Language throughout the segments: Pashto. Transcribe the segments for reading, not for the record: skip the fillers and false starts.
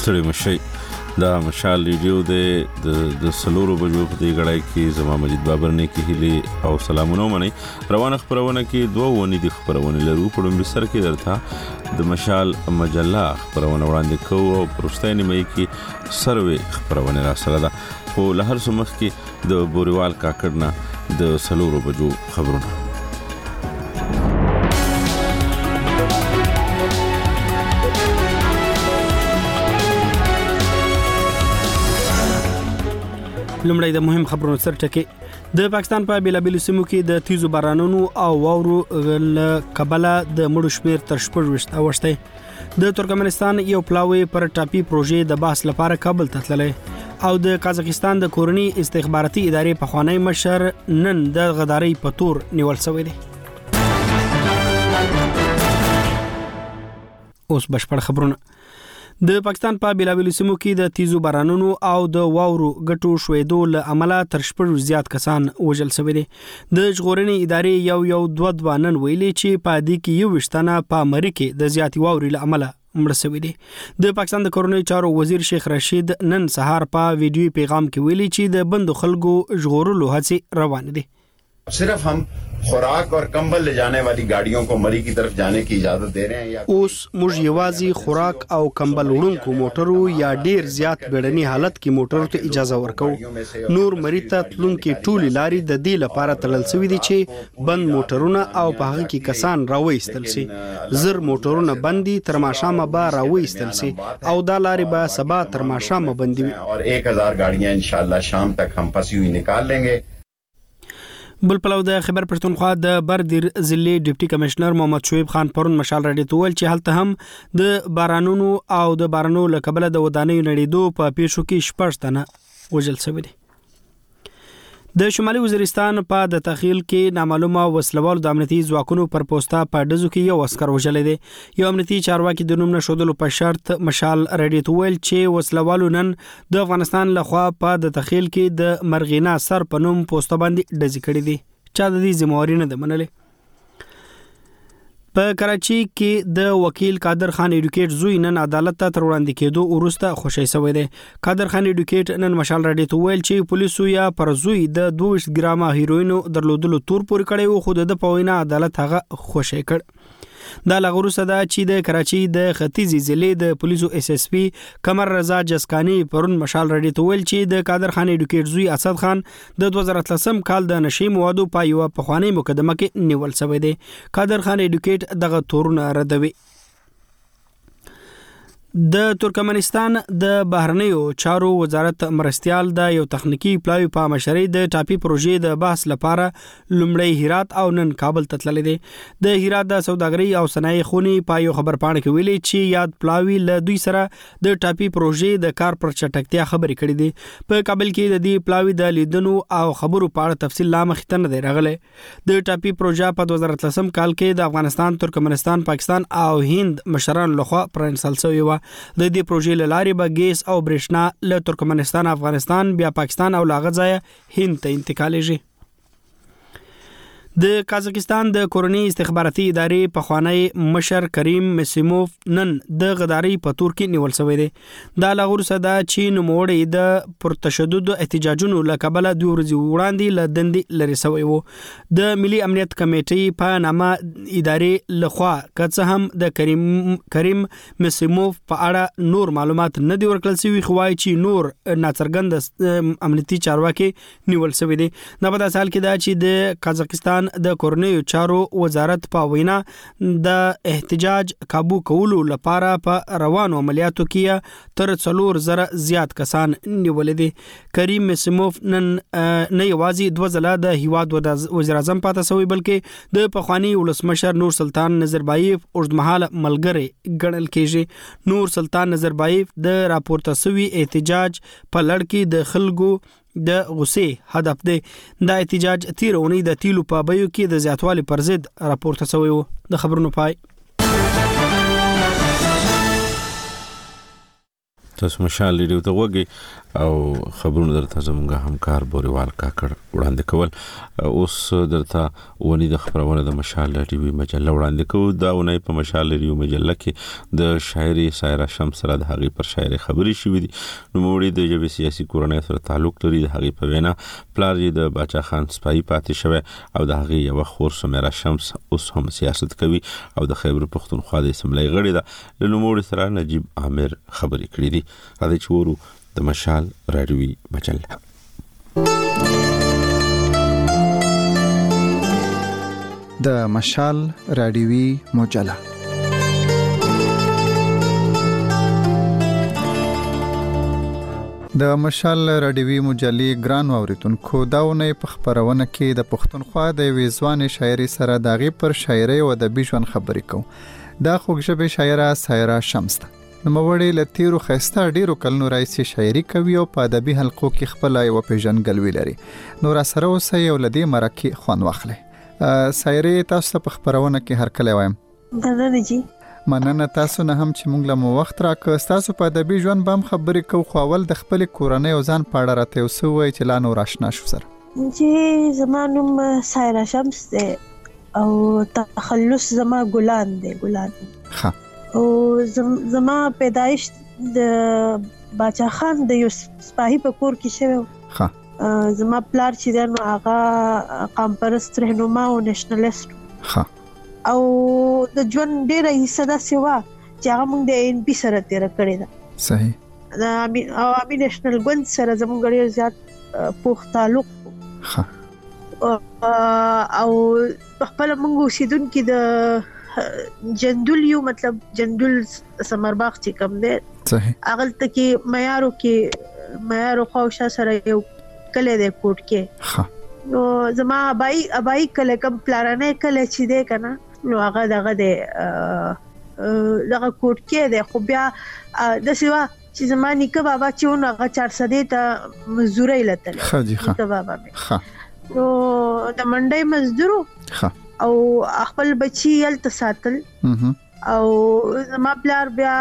ستړي مشي دا مشال ریډیو د سلورو بجو په دې غړای کې زما مجید بابر نه کې هلي او سلامونه مني روانه خبرونه کې دوه ونی د خبرونه لرو په لومړي سر کې درته د مشال مجله خبرونه وړاندې کوو او پرستانه مې کې سروي خبرونه را سره ده خو له هر څه مخ کې د بوريوال کاکړنا د سلورو بجو خبرونه لومړی د مهم خبرونو سر ټکی د پاکستان په بیلابیلو سیمو کې د تیزو بارانونو او واورو کبله د مړو شمیر تر 14 اوښته د ترکمنستان یو پلاوی پر ټاپي پروژې د بحث لپاره کابل ته تللی او د قازقستان د کورنی استخباراتي ادارې په خوانی مشر نن د غداري په تور نیول شوی دی اوس بشپړ خبرونه د پاکستان په بیلابیلو سیمو کې د تیزو بارانونو او د واورو ګټو شویدو له عمله تر 14 زیات کسان وژل شوی دي د ژغورنې ادارې یو دوه نن ویلي چې په دې کې یو وشتنه په امریکا د زیاتې واوري له عمله مړ شوی دي د پاکستان د کورنۍ چارو وزیر شیخ رشید نن سهار په ویډیو پیغام کې ویلي چې د بندو خلکو ژغورلو هڅې روان دي सिर्फ हम खुराक और कंबल ले जाने वाली गाड़ियों को मरी की तरफ जाने की इजाजत दे रहे हैं या اوس موږ یوازې خوراک او کمبل وړونکو موټرو یا ډیر زیات بیړني حالت کې موټرو ته اجازه ورکو نور مری ته تلونکي ټولي لاري د دې لپاره تړل شوی دي چې بند موټرونه او په هغه کې کسان راوېستل شي زر موټرونه بندي تر ماښامه به راوېستل شي او دا لاري به سبا تر ماښامه بندي और 1000 गाड़ियां इंशाल्लाह शाम तक हम फंसी हुई निकाल लेंगे بل پلو د خبر پښتونخوا د بردیر ضلع ډیپټي کمشنر محمد شعیب خان پرون مشال راډیو ته ویل چې هلته هم د بارانونو او د بارانو له کبله د ودانیو نړیدو په پیښو کې 14 تنه وژل شوي دي د شمالي وزیرستان په د تخیل کې نامعلومه وسلوال د امنیتي ځواکونو پر پوسټه په دزو کې یو عسكر وژل دي یو امنیتي چارواکي د نوم نشودلو په شرط مشال راډیو ته ویل چې وسلوالو نن د افغانستان لخوا په د تخیل کې د مرغینا سر په نوم پوسټه باندې ډزې کړې دي چا د دې ذمہواری نه ده منلې په کراچي کې د وکیل قادر خان ایډوکیټ زوی نن عدالت ته تر وړاندې کېدو وروسته خوشی شوی دی قادر خان ایډوکیټ نن مشال راډیو ته ویل چې پولیسو یا پر زوی د 22 ګرامه هیروینو درلودلو تور پورې کړی و خو د پوینا عدالت هغه خوشی کړ دا لغورو صدا چې د کراچي د ختیځي ضلع د پولیسو اس اس پی قمر رضا جسکانی پرون مشال راډیو ته ویل چې د قادر خان ایډوکیټ زوی اسد خان د 2013 کال د نشي موادو په یو پخوانی مقدمه کې نیول شوی دی قادر خان ایډوکیټ دغه تورونه ردوي د ترکمنستان د بهرنیو چارو وزارت مرستيال د یو تخنیکی پلاوی په مشرۍ د ټاپي پروژې د بحث لپاره لومړی هرات او نن کابل ته تللی دی د هرات د سوداګرۍ او صنایع خونی په یو خبر پاڼه کې ویلي چې یاد پلاوی له دوی سره د ټاپي پروژې د کار پر چټکتیا خبرې کړې دي په کابل کې د دې پلاوی د لیدنو او خبرو په اړه تفصیل لا مخته نه دی راغلی د ټاپي پروژه په 2013 کال کې د افغانستان ترکمنستان پاکستان او هند مشرانو لخوا پرانسل شوی و د دې پروژې لارې به ګیس او برېښنا له ترکمنستان افغانستان بیا پاکستان او لاغه ځای هند ته انتقالیږي د قازقستان د کورنی استخباراتي ادارې په خوانی مشر کریم مسیموف نن د غداري په تور کې نیول شوی دی دا لغور صدا چین موړې د پرتشدد احتجاجونو لکبله د ورځې وړاندې لدندې لري شوی وو د ملي امنیت کمیټې په نامه ادارې لخوا کڅ هم د کریم مسیموف په اړه نور معلومات نه دی ورکړل شوی خو وايي چې نور ناڅرګند امنیتي چارواکي نیول شوی دی دا په داسې حال کې دا چې د قازقستان د کورنیو چارو وزارت په وینا د احتجاج کابو کولو لپاره په روانو عملیاتو کې تر 3000 زیات کسان نیول دي کریم مسیموف نن نه یوازې دوه ځله د هیواد وزیر اعظم پاتې شوی بلکې د پخوانی ولسمشر نور سلطان نظربایف اوږدمهاله ملګری ګڼل کېږي نور سلطان نظربایف د راپورته شوی احتجاج په لړ کې د خلکو د غصې هدف دی دا احتجاج تیرونی د تیلو په بیو کې د زیاتوالي پر ضد راپورته شوی و د خبرونو پای تاسو مشال ریډیو ته وګورئ او خبرونه درته زموږ همکار بوريوال کاکړ وړاندې کول. اوس درته ونی د خبرونه د مشال ریډیو مجله وړاندې کوو. دا ونی په مشال ریډیو مجله کې د شاعري سایرا شمس سره د هغې پر شاعري خبري شوې دي. نو موړي د جبهه سیاسي کورنۍ سره تعلق لري. د هغې په وینا پلار یې د باچا خان سپایي پاتې شوی او د هغې یو خور سمیرا شمس اوس هم سیاست کوي او د خیبر پختونخوا د اسمبلی غړي ده. له نوموړي سره نجیب عامر خبرې کړې دي. راځي چې ورو د مشال راډیوي مجله. د مشال راډیوي مجله د مشال راډیوي مجلې ګران اوریدونکو داونه په خبرونه کې د پښتونخوا د ویزوان شاعري سره دغه پر شاعري او د بيژن خبرې کوم. دا خوږژبه شاعره سایرا شمس ده. نو وړي لتیرو خسته ډیرو کلونو راځي شاعري کوي او په ادبي حلقو کې خپل یو پیژنګلوي لري. نو را سره اوسه یو لدی مرکه خوان واخلي. سایري تاسو په خبرونه کې هر کله وایم. درنه جی مننه تاسو نه هم چې موږ له وخت راکړ. تاسو په ادبي ژوند بم خبرې کو خو اول د خپل کورنۍ او ځان په اړه راته وسوي چې لا نور آشنا شو سره. جی زمانم سایرا شمس ده او تخلص زما ګلان ده ګلان. ها او زما پیدایش د باچا خان د یو سپاهي په کور کې شوه. ها زما پلار چې دنو هغه قام پرست رهنما او نېشنلیست. ها او د ژوند ډیره حصہ دا سیوا چې هغه موږ د ان پی سره تیر کړی دا. صحیح. دا امي نېشنل ګوند سره زموږ ډیر زیات پوخ تعلق. ها او خپل موږ اوسیدونکو د جندول یو مطلب جندول سمرباغ چې کوم دی. صحیح. اغل ته کې معیار خوښه سره یو کله د کوټ کې. ها نو زما ابای کله کوم پلانونه کله چې دی کنه نو هغه دغه کوټ کې دی. خو بیا د سیوا چې زما نیکه بابا چې هغه 400 ته مزدوري لته. ها جی ها نیکه بابا مې. ها نو د منډي مزدورو. ها او خپل بچي ال تساتل. او زما پلار بیا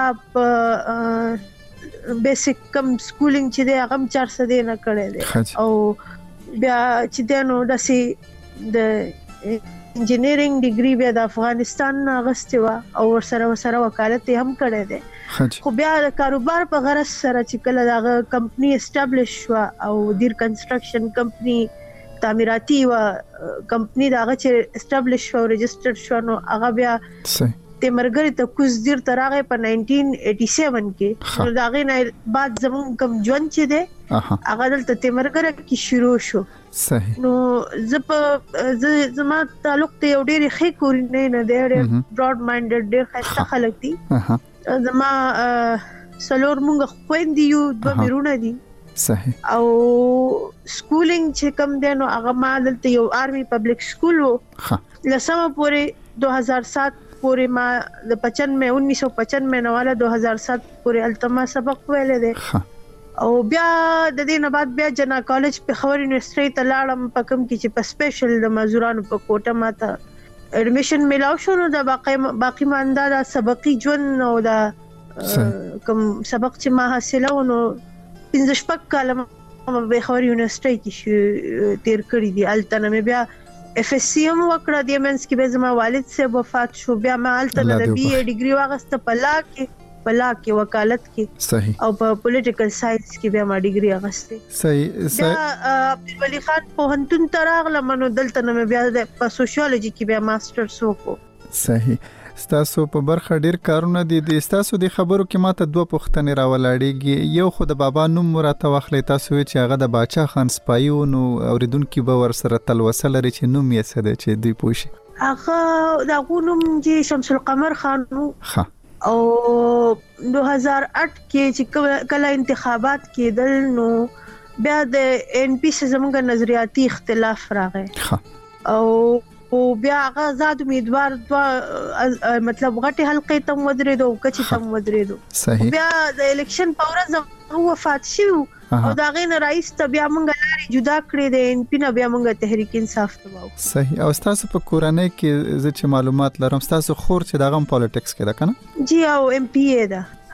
بیسیک کم سکولینګ چې دی هغه 400 نه کړی دی. او بیا چې دنو داسي د انجینرینګ ډیګري بیا د افغانستان غستوا او ورسره وکالت هم کړی دی. خو بیا د کاروبار په غرض سره چې کله دا کمپنی اسټابلیش شو او دیر کنستراکشن کمپنی تعمیراتي و کمپنی دا چې اسټابلیش شو ريجسترډ شو نو هغه بیا تیمرګری ته کوز دیر ترغه په 1987 کې نو داغه نه بعد زمون کم ژوند چې دی هغه دلته تیمرګره کې شروع شو. صحیح. نو زما تعلق ته یو ډېر ښه کورنۍ نه دی. ډېر براډ مایندډ ډېر ښه خلک دي. زما سلور مونږ خويندې یو دوه میرونه دي. صحیح. او سکولینګ چې کوم دی نو هغه ما دلته یو آرمي پبلک سکول وو. لسمه پورې 2007 پورې ما د 1995 نه والا 2007 پورې التما سبق ویل دي. او بیا د دې نه بعد بیا جنا کالج په خبر یونیورسيټي ته لاړم په کوم کې چې په سپیشل د مزدورانو په کوټه ماته اډمیشن ملاو شو. نو د باقی مانده د سبقي ژوند او د کوم سبق چې ما حاصله ونو 15 کاله په خبر یونیورسيټي کې تیر کړی دي. التنه مې بیا اف اس سی هم وکړه د امنس کې به زما والد صاحب وفات شو. بیا ما التنه د بي ای ډیګري واغسته په لا کې وکالت کې. صحیح. او په پولیټیکل ساينس کې بیا ما ډیګري اغسته. صحیح. عبدالولي خان پوهنتون تراغله منو دلته نه بیا په سوشیولوژي کې بیا ماسترز وکړو. صحیح. ستاسو په برخه ډیر کارونه دي. د ستاسو د خبرو کې ماته دوه پوښتنې راولاړېږي. یو خو د بابا نوم راته واخلې. تاسو چې هغه د باچا خان سپایو نو اوریدونکو به ور سره تلوسه لري چې نوم یې څه دی چې دوی پوښي. هغه د غونم چې شمس القمر خان نو. ها. او 2008 کې چې کله انتخابات کېدل نو بیا د ان پی سره زموږ نظریاتي اختلاف راغی. ها. او بیا هغه آزاد امیدوار مطلب غټي حلقې ته ودرېدو کچې ته ودرېدو. صحیح. بیا د الیکشن په ورځ وفات شو او دا غین رئیس ته بیا مونږ لاري جدا کړې د ان پی نه بیا مونږ تحریک انصاف ته واو. صحیح. او تاسو په کورنۍ کې چې معلومات لرم تاسو خور چې دغه پالیټکس کې ده کنه؟ جی او ام پی ای ده.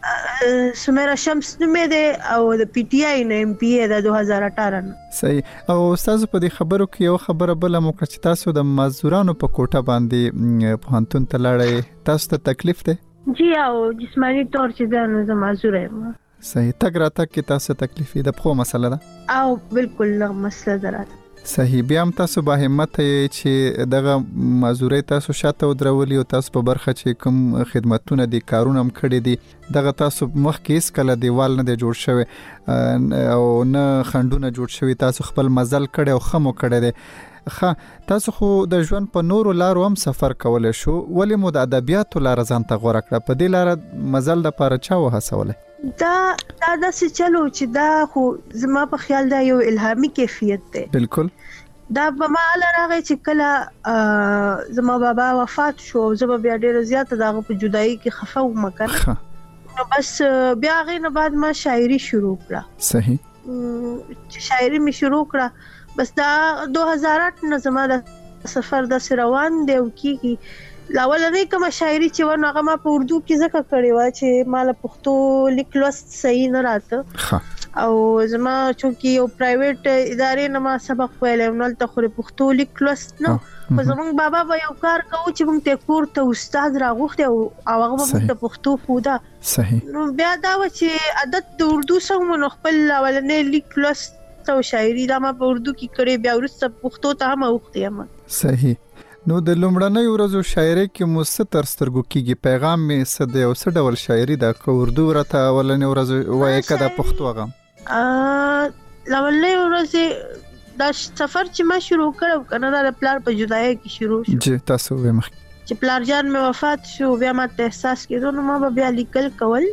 سمیرا شمس نومې ده او د پی ټی آی نه ایم پی ای د 2018 نه. صحیح. او استاد په دې خبرو کې یو خبره بل مو کړ چې تاسو د مزدورانو په کوټه باندې پوهنتون ته لاړې، تاسو ته تکلیف ده؟ جی او جسمانی طور چې دا نو زما مزدور یم. صحیح. تک راتک کې تاسو تکلیف د خو مسله ده او بالکل نه مسله درته. صحیح. بیا هم تاسو به همت یې چې دغه مزدوري تاسو شاته ودرولي او تاسو په برخه چې کوم خدماتونه دي کارونه هم کړی دي دغه تاسو مخکې هیڅ کله دیوال نه دی جوړ شوی او نه خندونه جوړ شوی، تاسو خپل مزل کړی او خمو کړی دی. تاسو خو د ژوند په نورو لارو هم سفر کولای شو، ولې مو د ادبیاتو لار ځان ته غوړه کړه؟ په دې لار مزل د پاره چا وهڅولای؟ دا څه چلو چې دا خو زما په خیال دا یو الهامي کیفیت دی. بالکل. دا به ما راغی چې کله زما بابا وفات شو، زما بیا ډیره زیاته دغه په جدایي کې خفه وم کنه، نو بس بیا غینه بعد ما شاعري شروع کړه. صحیح. چې شاعري می شروع کړه بس دا 2008 نه زما د سفر د روان دی او کیږي. لاولنې کوم شاعري چې ونه هغه ما په اردو کې ځکه کړې و چې مال پښتو لیک لوست صحیح نه راته، او زما چونکی یو پرایویټ ادارې نه ما سبق ویلم نو ته خو پښتو لیک لوست نو خو زمونږ بابا به یو کار کوي چې موږ ته کور ته استاد راغوښته او هغه به موږ ته پښتو خوده. صحیح. نو بیا دا و چې عادت د اردو سره نو خپل لاولنې لیک لوست او شاعري دا ما په اردو کې کړې، بیا ورسته پښتو ته هم وختیم. صحیح. نو د لومړنۍ ورځو شاعري کې مو څه تر سترګو کېږي؟ پیغام مې څه دی او څه ډول شاعري ده؟ که اردو راته اولنۍ ورځ وایي که د پښتو هغه؟ لومړنۍ ورځ دا سفر چې ما شروع کړو کنه دا د پلار په جدایۍ کې شروع شو. جی تاسو وې مخ چې پلار جان مې وفات شو بیا ما ته احساس کېدو نو ما بیا لیکل کول.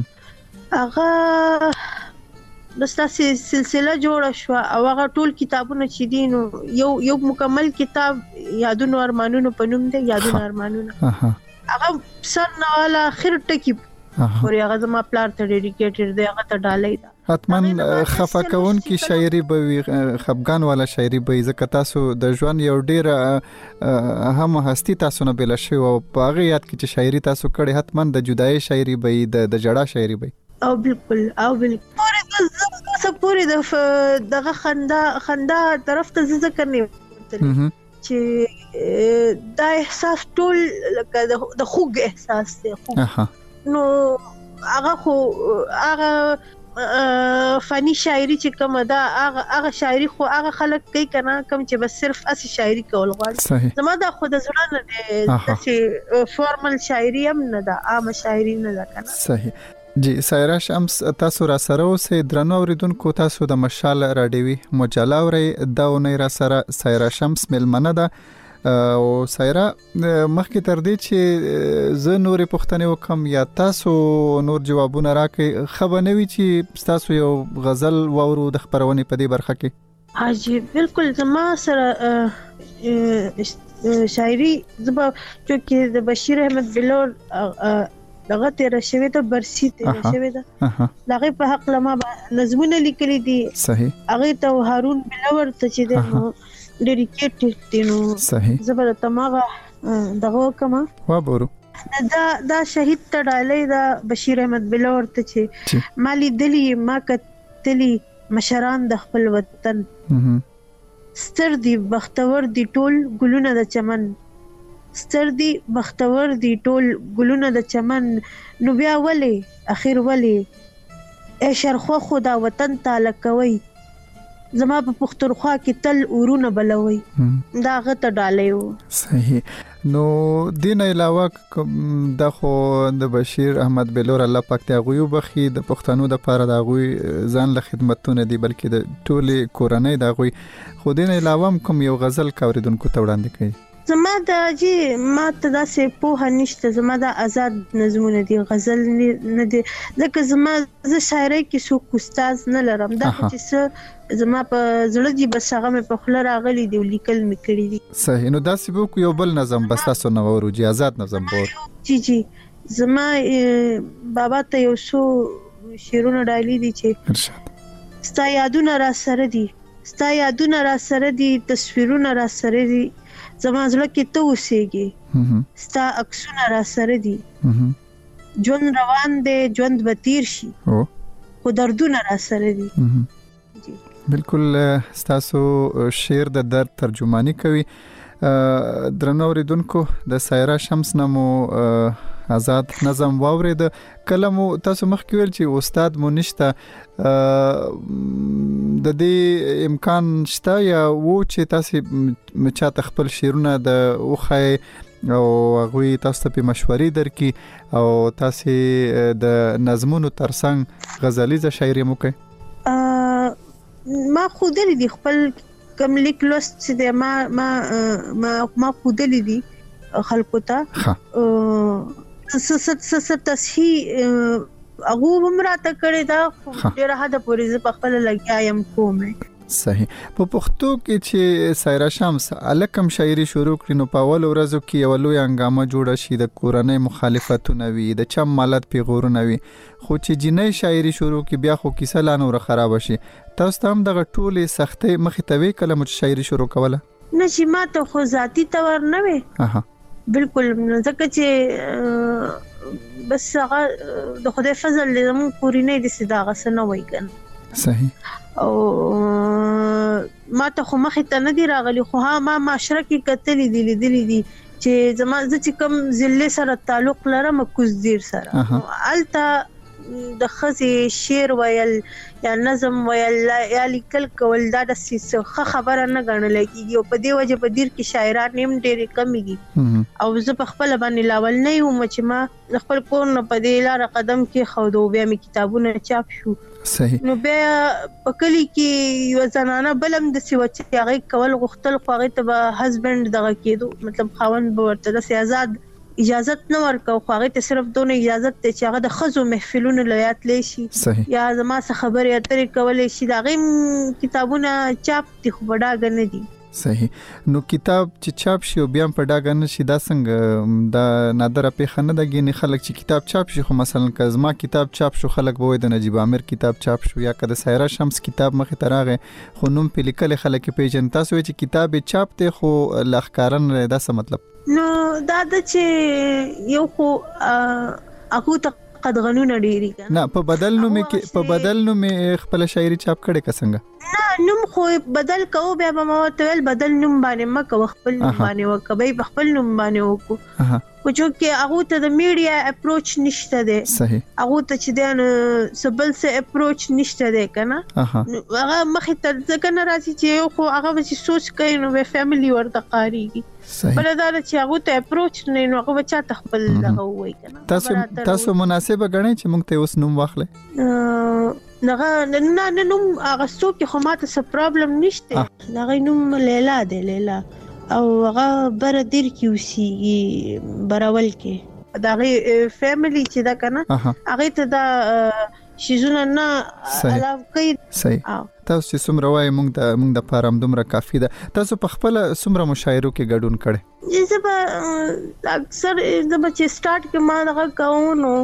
هغه بس تاسو سلسله جوړه شو او هغه ټول کتابونه چې دي نو یو مکمل کتاب یادونو ارمانونو په نوم دی. یادونو ارمانونو هغه سر نه والا اخر ټکی پورې هغه زما پلار ته ډیډیکیټډ دی، هغه ته ډالۍ ده. حتمن خفه کون کی شاعري به وي، خفګان والا شاعري به ځکه تاسو د ژوند یو ډیر هم هستی تاسو نه بل شي او په هغه یاد کې چې شاعري تاسو کړي حتمن د جدای شاعري به د جړه شاعري به. او بالکل پورې دغه خندا طرف ته ذکر نه چې دا احساس ټول لکه د خوږ احساس دی. نو هغه خو هغه فنی شاعري چې کومه ده هغه شاعري خو هغه خلک کوي کنه کوم چې بس صرف اسی شاعري کول غواړي. زما دا خو د زړه نه دی چې فارمل شاعري هم نه ده، عام شاعري نه ده کنه. صحیح. جی سایرا شمس تاسو را سره اوسئ. درنو اوریدونکو تاسو د مشال راډیوي مجله اورئ. دا ونې را سره سایرا شمس ملمنه ده او سایرا مخکې تر دې چې زه نورې پوښتنې وکم یا تاسو نور جوابونه راکړئ خبر نه وي چې تاسو یو غزل واورو د خبرونې په دې برخه کې؟ حاجی بالکل زما سره شاعري زما چې د بشیر احمد بلور دغه تیر شوی ته برسی تیر شوی ده لغه په حق لما نظمونه لیکلي دي. صحیح. هغه ته هارون بلور ته چې ده ډیډیکیټډ دي. نو صحیح. زبر تماغه دغه کما وابورو دا شهید ته ډالۍ دا بشیر احمد بلور ته چې مالی دلی ما کتلی مشران د خپل وطن ستر دی بختور دی ټول ګلونه د چمن، ستر دی بختور دی ټول ګلونه د چمن، نو بیا ولی اخر ولی ای شرخوا خدا وطن تعالی کوي زما په پختونخوا کې تل اورونه بلوي. دا غته ډالیو. صحیح. نو دین علاوه د خو د بشیر احمد بلور الله پاک ته غوي بخي د پښتنو د پاره د غوي ځان له خدمتونه دي بلکې د ټوله کورنۍ د غوي خو دین علاوه کوم یو غزل کوریدونکو ته وړاندې کوي؟ زما د جی ما ته داسې په هنيشته زما د آزاد نظمونه دي، غزل نه دي ځکه زما ز شاعرۍ کې څوک استاد نه لرم. دا چې زما په زړه دی بس هغه مې په خله راغلي دی لیکل مې کړی دي. صحیح. نو داسې به یو بل نظم بس تاسو نه ورو جی آزاد نظم بور. جی زما بابا ته یو څو شعرونه ډالۍ دي چې ارشاد ستا یادونه را سره دي، ستا یادونه را سره دي، تصویرونه را سره دي، زما زړه کې ته اوسېږي، ستا عکسونه را سره دي، ژوند روان دی، ژوند به تیر شي، خو دردونه را سره دي. بالکل ستاسو شعر د درد ترجمانی کوي. درنو اوریدونکو د سایرا شمس نامو آزاد نظم واورید. کلمو تاسو مخکې ویل چې استاد مو نشته، د دې امکان شته یا و چې تاسو چاته خپل شعرونه د اوخای او هغوی تاسو ته مشورې درکې او تاسو د نظمونو ترڅنګ غزلیزه شاعري مو کوي؟ ما خودلی دی خپل کم لیک لوست چې د ما خودلی دی خلکو ته تصحیح هغه هم راته کړی دا، ډېره حده پورې زه په خپله لګیا یم کوم. صحیح. په پښتو کې چې سایرا شمس الکم شاعري شروع کړي نو په اول ورځو کې یو لوی هنګامه جوړه شي، د کورنۍ مخالفتونه وي، د چم مالت پیغورونه وي، خو چې جنۍ شاعري شروع کې بیا خو کیسه لا نور خراب شي. تاسو ته هم دغه ټولې سختۍ مخې ته وی کله چې شاعري شروع کوله؟ نه چې ما ته خو ذاتی تور نه وي. بالکل، ځکه چې بس هغه د خدای فضل زموږ کورنۍ د صداغه سره وای کنه. صحیح. او ما ته خو مخې ته نه دی راغلی، خو ما معاشره کې کتلې دي لیدلې دي چې زما چې کوم ضلع سره تعلق لرم کوزدیر سره، الته د خزي شعر ویل یا نظم ویل یا لیکل کول دا د څه خبره نه ګڼل کېږي، او په دې وجه په دیر کې شاعران هم ډېر کم دي. او زه په خپل باندې لاول نه یم چې ما خپل کور نه په دې لار قدم کې خودو، بیا می کتابونه چاپ شو. صحیح. نو بیا په کلی کې یو زنانه بلم د سی وچ هغه کول غختل، خو هغه ته به هسبند دغه کېدو، مطلب خاوند به ورته د آزاد اجازت نه ورکو، خو هغه ته صرف دونه اجازت ته چې هغه د خزو محفلونو لیات لشي یا زما څخه خبرې اترې کولې شي، دا غي کتابونه چاپ دي خو بډاګ نه دي. صحیح. نو کتاب چې چاپ شي او بیا په ډاګ نه شي دا څنګه دا نادره پیښه نه ده؟ ګینه خلک چې کتاب چاپ شي، خو مثلا که زما کتاب چاپ شو خلک به وای د نجیب عامر کتاب چاپ شو، یا که د سایرا شمس کتاب مخې ته راغی خو نوم په لیکل خلک پیژن، تاسو چې کتاب چاپ ته خو لخکارن دا څه مطلب؟ نو دا د چې یو خو هغه ته قدغنونه ډیری کنه، نه په بدل نوم کې په بدل نوم خپل شاعري چاپ کړي کسنګ؟ نه نوم خو بدل کوو، بیا به ما ته بدل نوم باندې مکه خپل نوم باندې وکبې بخپل نوم باندې وکړو، خو چې هغه ته د میډیا اپروچ نشته ده. صحیح. هغه ته چې د سبل سه اپروچ نشته ده کنه، هغه مخې ته ځکه نه راځي چې خو هغه چې سوچ کوي نو فیملی ورته قاریږي. بل دا چې هغه ته اپروچ نه نو هغه بچا خپل دغه وای کنه. تاسو مناسبه غنئ چې موږ ته اوس نوم واخلې؟ نه نوم هغه څوک خو ماته څه پرابلم نشته، هغه نوم لیلا ده، لیلا، او هغه بر دیر کې وسی براول کې دغه فیملی چې دا کنه هغه ته دا شیزونه نه علاوه کوي. صحیح. تاسو چې څومره وایي موږ د پارم دومره کافي ده. تاسو په خپل څومره مشاعرو کې ګډون کړي؟ زه به اکثر د بچ سٹارټ کې ما دغه کوم نو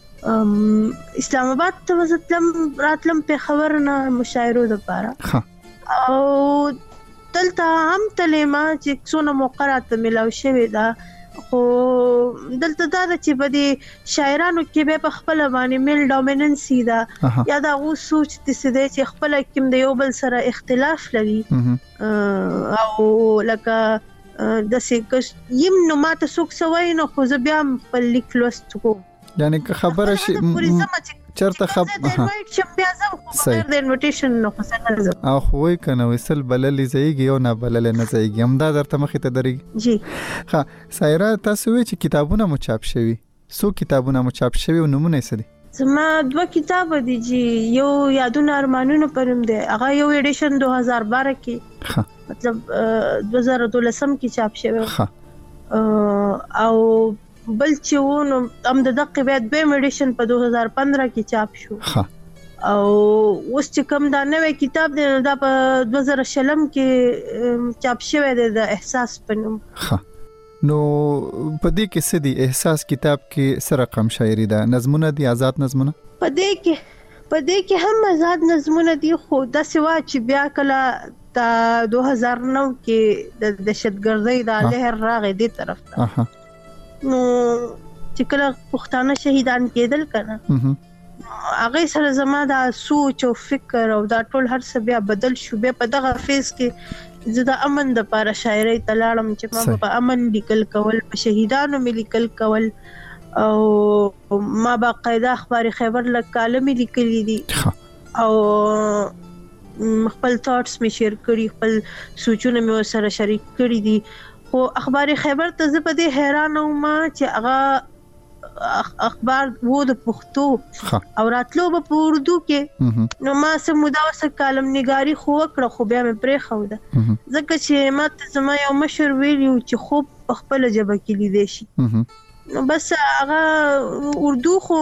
اسلام آباد ته وزتلم راتلم په خبر نه مشاعرو د پاره، او دلته هم تلما چې څونه موقعات ملاو شوی دا، خو دلته دا چې په دې شاعرانو کې به په خپل باندې میل ډومیننسي دا یا دا غو سوچ د سده چې خپل کوم د یو بل سره اختلاف لري، او لکه د سکه یم نو ماته څوک سوي نو خو زه بیا خپل لیک لوست کوم، یعنی که خبره شي چرته خب انوایټ شم بیا زم خو د انویټیشن نو خو څنګه او خو وای کنه وسل بللې زیږي او نه بللې نه زیږي هم دا درته مخې ته درېږي. جی ها سایرا، تاسو وی چې کتابونه مو چاپ شوي، سو کتابونه مو چاپ شوي او نمونه یې دي؟ زما 2 کتاب دي جی، یو یادونه ارمانونه پرم دی، هغه یو ایډیشن 2012 کې مطلب 2012 کې چاپ شوی، او بل چې ونه هم د دقیق بیا د میډیشن په 2015 کې چاپ شو، او اوس چې کوم دا نوې کتاب دی دا په 2016 کې چاپ شوی دی د احساس په نوم. نو په دې کې څه دی احساس کتاب کې څه رقم شاعري ده؟ نظمونه دي، آزاد نظمونه؟ په دې کې هم آزاد نظمونه دي، خو د سوا چې بیا کله تا 2009 کې د دهشتګردۍ د لهر راغی دې طرف ته، نو چې کله پښتانه شهیدان کېدل کنه هغه سره زما دا سوچ او فکر او دا ټول هر څه بیا بدل شو. بیا په دغه فیز کې زه د امن د لپاره شاعري ته لاړم چې ما په امن لیکل کول، په شهیدانو مې لیکل کول، او ما باقاعده اخبار خیبر له کالم لیکلي دي او خپل ثاټس می شیر کړي، خپل سوچونه مې سره شریک کړي دي. خو اخبار خیبر ته زه په دې حیران وم چې هغه اخبار وو د پښتو او راتلو په اردو کې، نو ما سمودا وسه کالم نگاری خو وکړه، خو بیا مې پرې خو ده ځکه چې ما ته زما یو مشر ویلو چې خوب په خپل ژبه کې لیدې شي. نو بس هغه اردو خو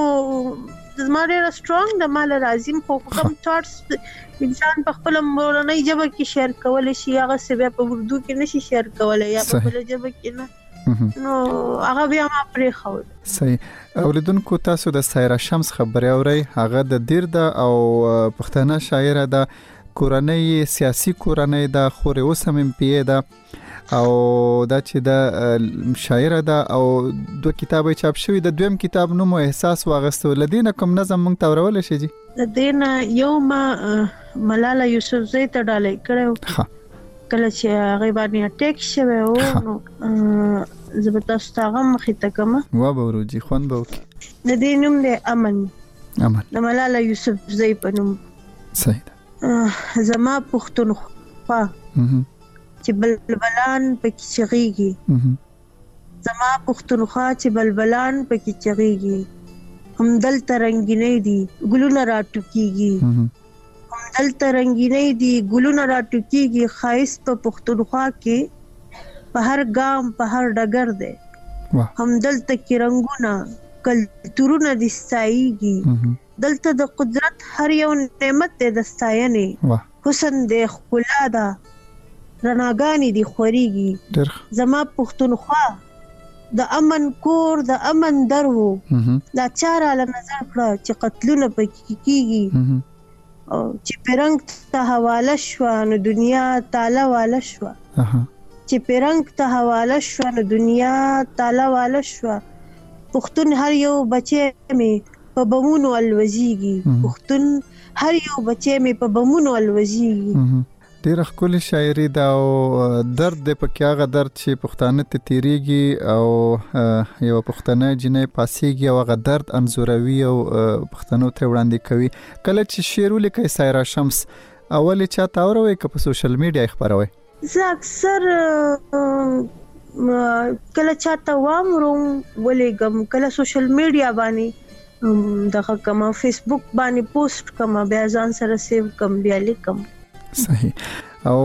زما ډېر سترونګ د مال راځم، خو کوم ثاټس انسان په خپل مورنۍ ژبه کې شیر کولای شي، هغه څه بیا په اردو کې نشي شیر کولای یا په خپل ژبه کې نه، نو هغه بیا ما پرې خو. صحیح. اوریدونکو تاسو د سایرا شمس خبري اوري، هغه د دیر ده او پښتنه شاعره ده، کورنۍ سیاسي کورنۍ ده، خوري اوسم ام پی ده او دا چې د شاعره ده او 2 کتاب چاپ شوی. د دویم کتاب نوم احساس واغستو، لدینه کوم نظم مونږ تورول شي جی؟ لدینه یو ملاله یوسفزۍ ته ډالۍ کړو کله چې هغه باندې اٹیک شوی او نو زبتا ستغه مخې ته کوم و به ورجی خون به د دې نوم دی امن د ملاله یوسفزۍ په نوم. صحیح ده. زما پښتونخوا چې بلبلان پکې چغيږي، زما پښتونخوا چې بلبلان پکې چغيږي، هم دلته رنگینې دي ګلونه راټوکيږي، دلته رنگینې دي ګلونه راټوکيږي، خایست په پښتونخوا کې په هر ګام په هر ډګر دی، هم دلته کې رنگونه کلتورونه دي ستایيږي، دلته د قدرت هر یو نعمت دی د ستاینې، حسن دی ښکلا ده رڼاګانې دي خوريږي. زما پښتونخوا د امن کور د امن درو، دا چاره له نظر کړه چې قتلونه پکې کیږي، او چې پرنګ ته حواله شو نو دنیا تعالی والا شو، چې پرنګ ته حواله شو نو دنیا تعالی والا شو. پښتون هر یو بچی مې په بمونو الوزيږي، پښتون هر یو بچی مې په بمونو الوزيږي. ډېر ښکلي شاعري ده او درد د پکې هغه درد چې پښتانه ته تیریږي او یو پښتنه جنې پاسيږي او هغه درد انزوروي او پښتنو ته وړاندې کوي. کله چې شعر ولیکي سایرا شمس اول چا تاوروي که په سوشل میډیا خبروي؟ زه اکثر کله چاته وامروم ولېګم، کله سوشل میډیا باندې دغه کما فیسبوک باندې پوسټ کما بیا ځان سره سیو کم بیا لیکم. صحیح. او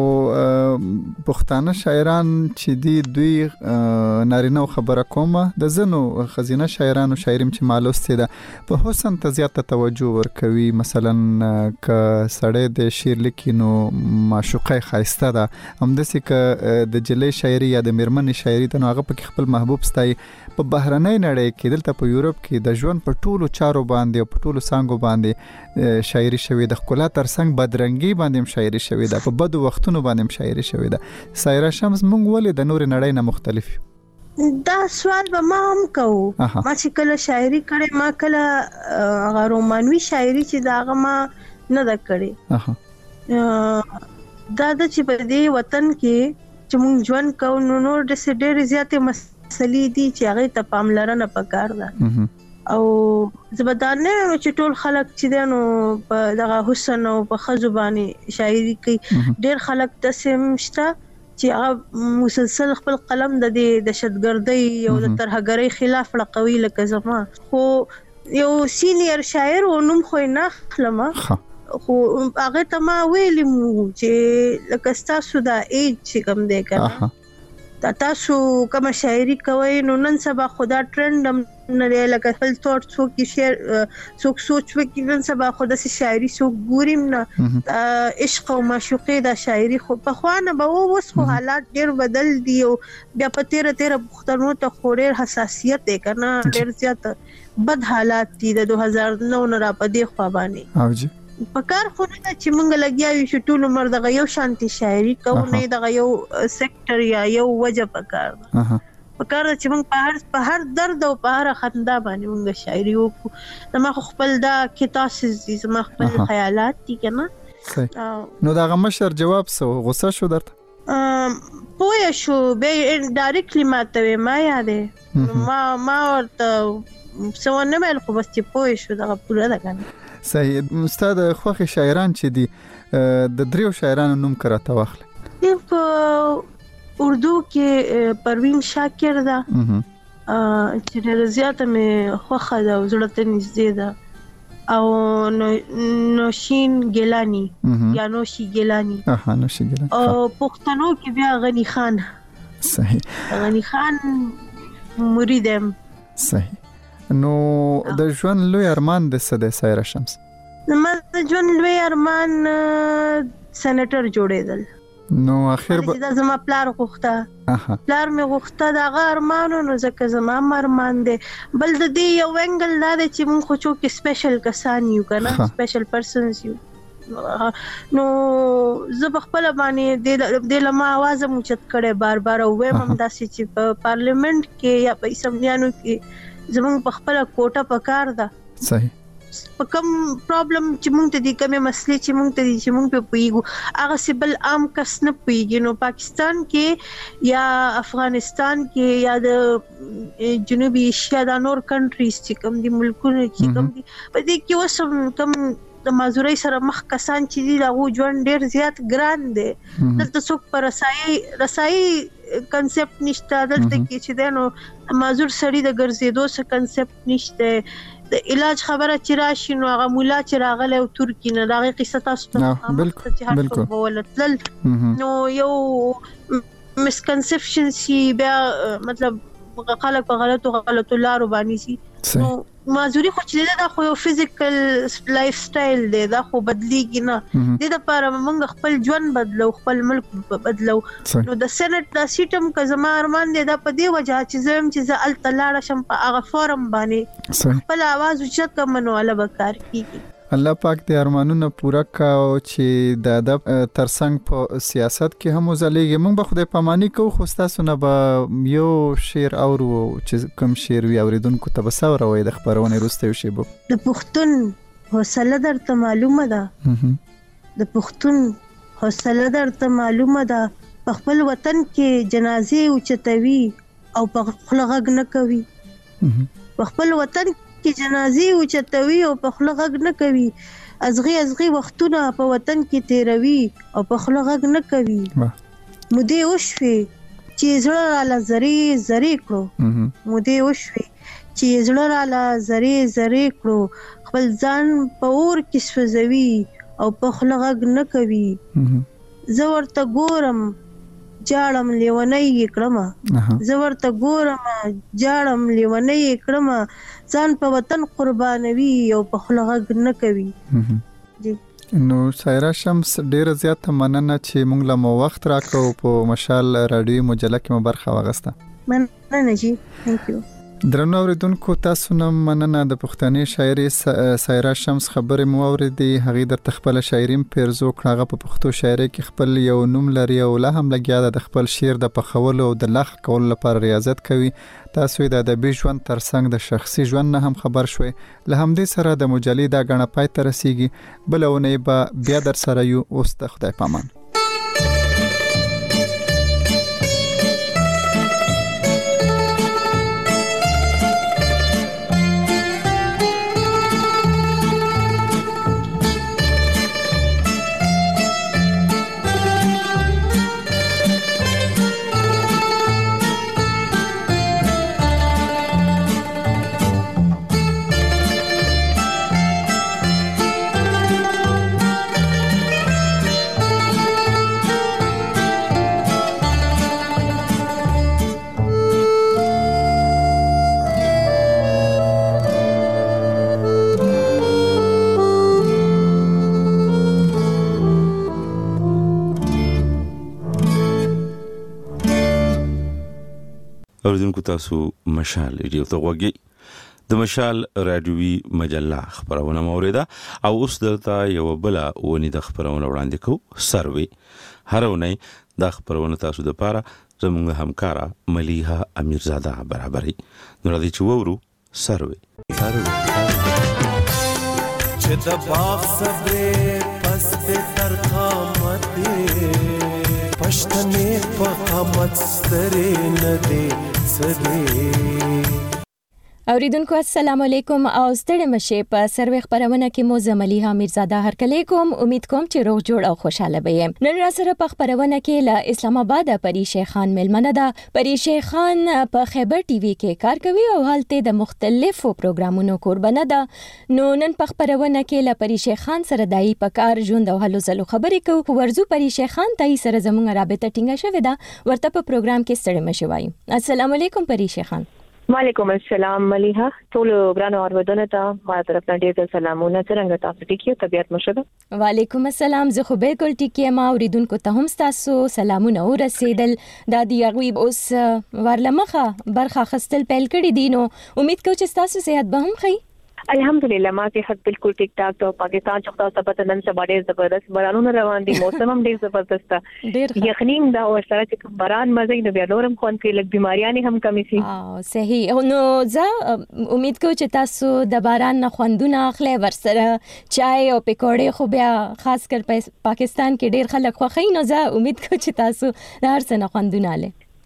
پښتانه شاعران چې دی دوی نارینه خبره کومه د زنو خزینه شاعرانو شاعریم چې مالوسته ده په حسن ته زیاته توجه ورکوي. مثلا ک سړی د شعر لیکینو معشوقه خایسته ده، همداسې ک د جلې شاعري یا د میرمنې شاعري ته هغه په خپل محبوب ستای. په بهرنۍ نړۍ کې دلته په یورپ کې د ژوند په ټولو چارو باندې او په ټولو سانګو باندې شاعري شوی د ښکلا ترڅنګ بدرنګي باندې شاعري شوی ده، په بدو وختونو باندې شاعري شوی ده. سایرا شمس مونږ ولې د نور نړۍ نه مختلف یو؟ دا سوال به ما هم کوو. ما چې کله شاعري کړې ما کله هغه رومانوي شاعري چې دا هغه ما نه ده کړې. دا د چې په دې وطن کې چې مونږ ژوند کوو نو نور د ډېرې زیاتې مسلې دي چې هغه ته پاملرنه پکار ده. او زبدانه چې ټول خلک چې دنو په دغه حسن او په خزبانی شاعري کوي، ډېر خلک تسم شته چې هغه مسلسل خپل قلم د دهشتګردۍ او د ترهګرۍ خلاف لقوي لکه زما. خو یو سینیر شاعر و نوم خو نه خلم، خو هغه ته ما ویلم چې لکه تاسو دا ایج چې کوم دی کنه تاسو کوم شاعري کوي نو نن سبا خدا ټرند نه لري، لکه خپل ثاټ څوک شعر څوک سوچ وکړي نن سبا خدا سي شاعري څوک ګوریم نه. عشق او معشوقه دا شاعري خو په خوانه به اوس خو حالات ډېر بدل دي او بیا په تیر پښتنو ته خوري حساسیت کنه ډېر زیات بد حالات دي د 2009 نه را پدې خو باندې. او جی پکار خو نه چې مونږ لګیاوي چې ټول عمر دغه یو شانتي شاعري کوو، نه دغه یو سېکټر یا یو وجه پکار ده. پکار چې موږ په هر درد او په هر خندا باندې موږ شاعري وکړو. زما خپل دا کتاسز دي، زما خپل خیالات دي کنه. نو دا مشر جواب سو غوسه شو درته؟ پوه شو به ډایرکټلی ماته ما یادې ما ورته څه ونه ویل، خو بس چې پوه شو دا پوره ده کنه. صحیح. استاد خوخي شاعران چې دي د دریو شاعرانو نوم کراته واخلي. په اردو کې پروین شاکر ده چې ډېر زیاته مې خوښه ده او زړه ته نږدې ده، او نوشین ګیلانی یا نوشي ګیلانی. نوشي ګیلانی. او پښتنو کې بیا غنی خان. صحیح. غنی خان مریدم. صحیح. نو د ژوند لوی ارمان د څه د سایرا شمس؟ زما د ژوند لوی ارمان سېنیټر جوړېدل. نو اخر دا زما پلار غوښته، پلار مې غوښته دا ارمانو، نو ځکه زما ارمان دی. بل د دې یو انګل دا دی چې موږ خو څوک سپیشل کسان یو کنه، سپیشل پرسنز یو. نو زه په خپل باندې د لمه आवाज مو چت کړي بار بار، او وایم هم داسې چې په پارلیمنت کې یا په اسمبلیانو کې زموږ په خپل کوټه پکار ده. صحیح. په کوم پرابلم چې موږ ته دي، کومه مسلې چې موږ ته دي چې موږ په پیګو هغه سیبل عام کس نه پیګي. نو پاکستان کې یا افغانستان کې یا د جنوبي ایشیا د نور کنټریز چې کوم دي ملکونه چې کوم دي په دې کې وسم کوم د مازوري سره مخ کسان چې دي دا ژوند ډیر زیات ګران دي. دلته څوک پر رسایي کنسپټ نشته، دلته کې چې دنو مازور سړی د ګرځېدو څه کنسپټ نشته. د علاج خبره چې راشي نو هغه مولا چې راغله او ترکی نه دا قصه تاسو ته بالکل نو یو مسکنسپشن سی بیا مطلب خلک په غلطو لارو باندې سي. نو مازوري خو چې دا خو یو فزیکل لایف سټایل دی، دا خو بدلیږي نه. د لپاره موږ خپل ژوند بدلو، خپل ملک بدلو. نو د سېنات د سیستم که زما ارمان دی دا په دې وجه چې زم چې زه ال تلاړه شم په هغه فورم باندې خپل आवाज اوچت کوم نو الله بکار کیږي. الله پاک دې ارمانونه پوره کاو چې د ادب ترڅنګ په سیاست کې هم وزلیږي. موږ به خدای پاماني کوو، خو تاسو نه به یو شعر اورو چې کوم شعر وي اوریدونکو ته به سوروي د خبرونه وروسته شي. د پښتون حوصله درته معلومه ده، د پښتون حوصله درته معلومه ده. په خپل وطن کې جنازې اوچتوي او په خپل غږ نه کوي. په خپل وطن کې جنازې اوچتوي او په خپل غږ نه کوي. ازغي وختونه په وطن کې تیروي او په خپل غږ نه کوي. مودې وشوي چې زړه را زری کړو، مودې وشوي چې زړه را زری کړو. خپل ځان په اور کې سوځوي او په خپل غږ نه کوي. زه ورته ګورم جاړم لیونی کړم، زه ورته ګورم جاړم لیونی کړم. ځان په وطن قربانوي او په خپل غږ نه کوي. نو سایرا شمس ډیره زیاته مننه چې موږ له مو وخت راکو په مشال رادیو مجله کې مو برخه واغسته. مننه جی، ثانک یو. درنو اوریدونکو تاسو نه مننه. د پښتني شاعري سایرا شمس خبرې مو اوریدې، هغه د خپل شاعري پیرزو کړه په پښتو شاعري کې خپل یو نوم لري او له هم لګیا د خپل شعر د پخولو او د لغ کول لپاره ریاضت کوي. تاسو د ادبي ژوند ترڅنګ د شخصي ژوند نه هم خبر شوي. له همدې سره د مجلې دا غڼه پای ته رسیږي. بلونه به بیا در سره یو. اوس د خدای پامان. اوریدونکو تاسو مشال ریډیو ته وګورئ. د مشال رادیوي مجله خبرونه موریده او اوس دلته یو بل ونی د خبرونه وړاندې کو. سروي هر ونی دا خبرونه تاسو د پاره زموږ همکارا ملیحه امیرزاده برابرۍ نو راځي چې وورو سروي چې د باغ صبرې پس د تر قامت پښتنې په قامت سترې نه دي سدي. اوریدونکو السلام علیکم او ستړي مشه په سروي خبرونه کې مو ملیحه امیرزاده هرکلی کوم. امید کوم چې روغ جوړ او خوشاله به نن را سره په خبرونه کې له اسلام آباد پری شیخ خان ملمنه ده. پری شیخ خان په خیبر ټي وي کې کار کوي او هلته د مختلفو پروګرامونو قربانه ده. نو نن په خبرونه کې له پری شیخ خان سره دای په کار ژوند او هلو زلو خبرې کوو. ورزو پری شیخ خان تای سره زموږ رابطه ټینګه شوې ده ورته په پروګرام کې ستړي مشه وایي. السلام علیکم پری شیخ خان. وعلیکم السلام ملیحه. ټول ګرانو اوریدونکو ته ما طرف نه ډیر سلامونه. څنګه تاسو ټیک یو؟ طبيعت مشه؟ وعلیکم السلام. زه خو بالکل ټیک یم. اوریدونکو ته هم تاسو سلامونه ورسېدل. د دې غوي اوس ورلمخه برخه خستل پیل کړی دي نو امید کوم چې تاسو صحت به هم ښه. الحمدلله ما صحت بالکل ټیک ټاک ته. پاکستان چوکتا سبت نن سبا ډیر زبردست بارانونه روان دي. موسم هم ډیر زبردست ده. یقیني دا او سره چې باران مزه نه بیا نورم خون کې لګ بیماریاں هم کمی سي. صحیح. نو زه امید کوم چې تاسو د باران نه خوندونه اخلي ورسره چای او پکوړې خو بیا خاص کر پاکستان کې ډیر خلک خوښي. نو زه امید کوم چې تاسو د هر څه نه خوندونه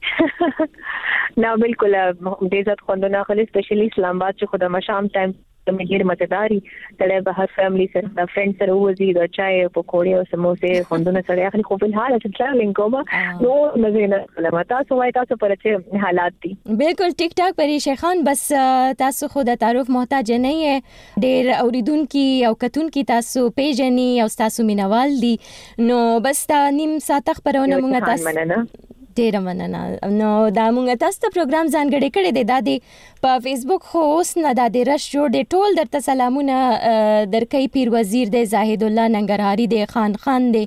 اله. نه بالکل ډیر ځات خوندونه اخلي. سپیشلی اسلام آباد چې خدای مشام ټایم مګر متداري تړې به هر فیملی سره د فرند سره وځي د چای په کوړی او سموسه خوندونه سره اخلي. خو په حال چې ټریولینګ کوم نو مزه نه تاسو وای تاسو پر چې حالات دي بالکل ټیک ټاک. پری شیخ خان بس تاسو خود تعارف محتاج نه یې. ډیر اوریدونکو او کتونکو تاسو پیژني او تاسو مینوال دي نو بس تا نیم ساعت خبرونه مونږ تاسو ډیر مننه. نو دا مونږ تاسو ته پروګرام ځانګړی کړی دی. دا دی په فیسبوک خو اوس نه دا د رش جوړ دی. ټول درته سلامونه درکې. پیر وزیر دی، زاهد الله ننګرهاری دی، خان دی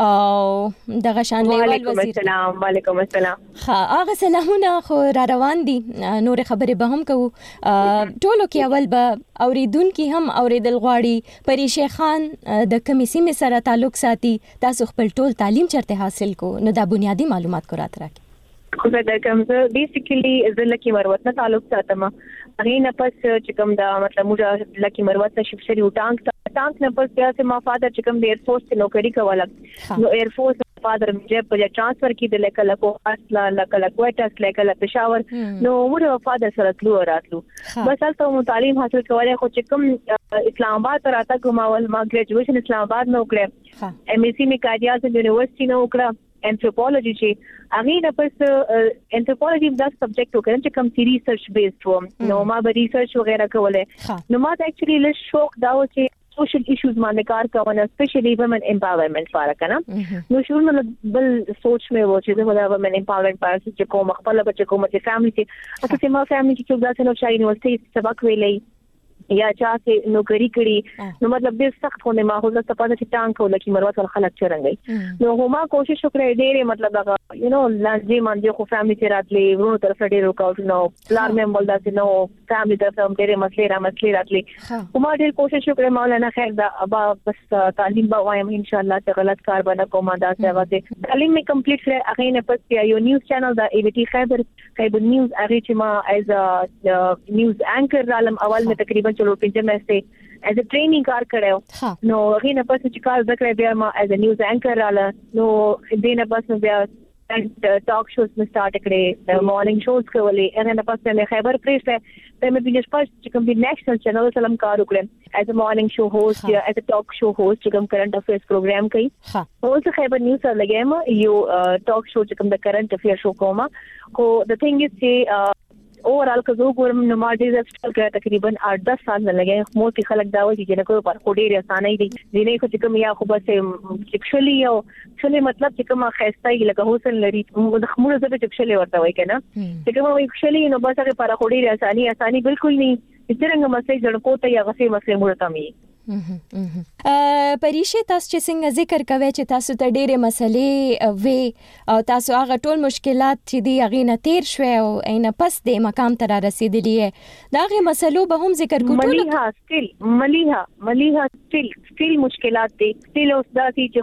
او دغه شان لیوال وزیر. وعلیکم السلام. ها هغه سلامونه خو را روان دي. نور خبرې به هم کوو. ټولو کې اول به اوریدونکو هم اوریدل غواړي پری شیخ خان د کومې سیمې سره تعلق ساتي. تاسو خپل ټول تعلیم چرته حاصل کو نو دا بنیادی معلومات کو راته راکړئ. خو دا کوم زه بیسیکلی زه لکی مروت نه تعلق ساتم. هغه نه پس چې کوم دا مطلب موږ لکی مروت ته شپ شری ټانک نه پس بیا چې ما فادر چې کوم د ایر فورس ته نوکری کوله نو ایر فورس فادر مې په ټرانسفر کې د لکه لکو اصلا لکه کوټاس لکه پېښور نو موږ فادر سره تلو راتلو. بس تاسو تعلیم حاصل کولای خو چې کوم اسلام آباد ته راته کومول ما ګریجویشن اسلام آباد نه وکړه. ام ایس سی می قاضیات یونیورسيټي نه وکړه. انثروپولوژي چې هغه نه پس انثروپولوژي دا سبجیکټ وکړم چې کوم سی ریسرچ بیسډ و نو ما به ریسرچ وغیرہ کوله. نو ما ته اکچولی له شوق دا و چې سوشل ایشوز باندې کار کوم اسپیشلی وومن امپاورمنٹ لپاره کنه. نو شروع نه بل سوچ مې و چې دا وومن امپاورمنٹ لپاره چې کوم خپل بچ کوم چې فیملی چې اته ما فیملی چې دا څنګه شای یونیورسيټي سبق ویلې یا چا چې نوکری کړي نو مطلب ډیر سخت خونه ما هو زه په دې ټانک ولکې مروت ول خلک چرنګي نو هما کوشش وکړې ډېر مطلب هغه یو نو لانجې باندې خو فیملی ته راتلې ورو طرف ډېر وکاو نو پلان مې بول داسې نو فیملی طرف هم ډېر مسلې راتلې هما ډېر کوشش وکړې مولانا خیر دا ابا بس تعلیم به وایم ان شاء الله ته غلط کار باندې کومه دا څه وته تعلیم مې کمپلیټ کړ. هغه نه پس یو نیوز چینل دا ای وی ټی خیبر نیوز هغه چې ما ایز ا نیوز انکر عالم اول مې تقریبا چلو پنځه مې as a training کار کړو نو هغه نه پس چې کار وکړې بیا ما as a news anchor رااله نو دې نه پس بیا ټاک شوز مې سٹارټ کړې د مارنینګ شوز کولې ان نه پس مې خیبر پریس ته مې بینش پاس چې کوم د نیشنل چینل سلام کار وکړم as a morning show host یا as a talk show host چې کوم current affairs program کوي اوس خیبر نیوز سره لګیم یو ټاک شو چې کوم د current affairs شو کومه خو the thing is چې اوورال که زه ګورم نو ما ډېر سټل کړ تقریبا 8-10 سال نه لګي مو ته خلک دا وایي چې نه کوي پر خوري اسانه دي ځینې خو چې کوم یا خو بس سیکشوالي او څه مطلب چې کوم خاصتای لکه حسن لري د خمور زبه سیکشوالي ورته وایي کنه چې کوم وایي سیکشوالي نو بس هغه پر خوري اسانه بالکل نه څنګه مسله جوړ کوته یا غسه مسله مور ته می پریشه تاسو چې څنګه ذکر کوي چې تاسو ته ډېرې مسلې وي او تاسو هغه ټول مشکلات چې دی هغه نه تیر شوي او عین پس د مقام ته رسیدلی دا هغه مسلو به هم ذکر کوو. ملیحه سټیل مشکلات دي سټیل اوس دا چې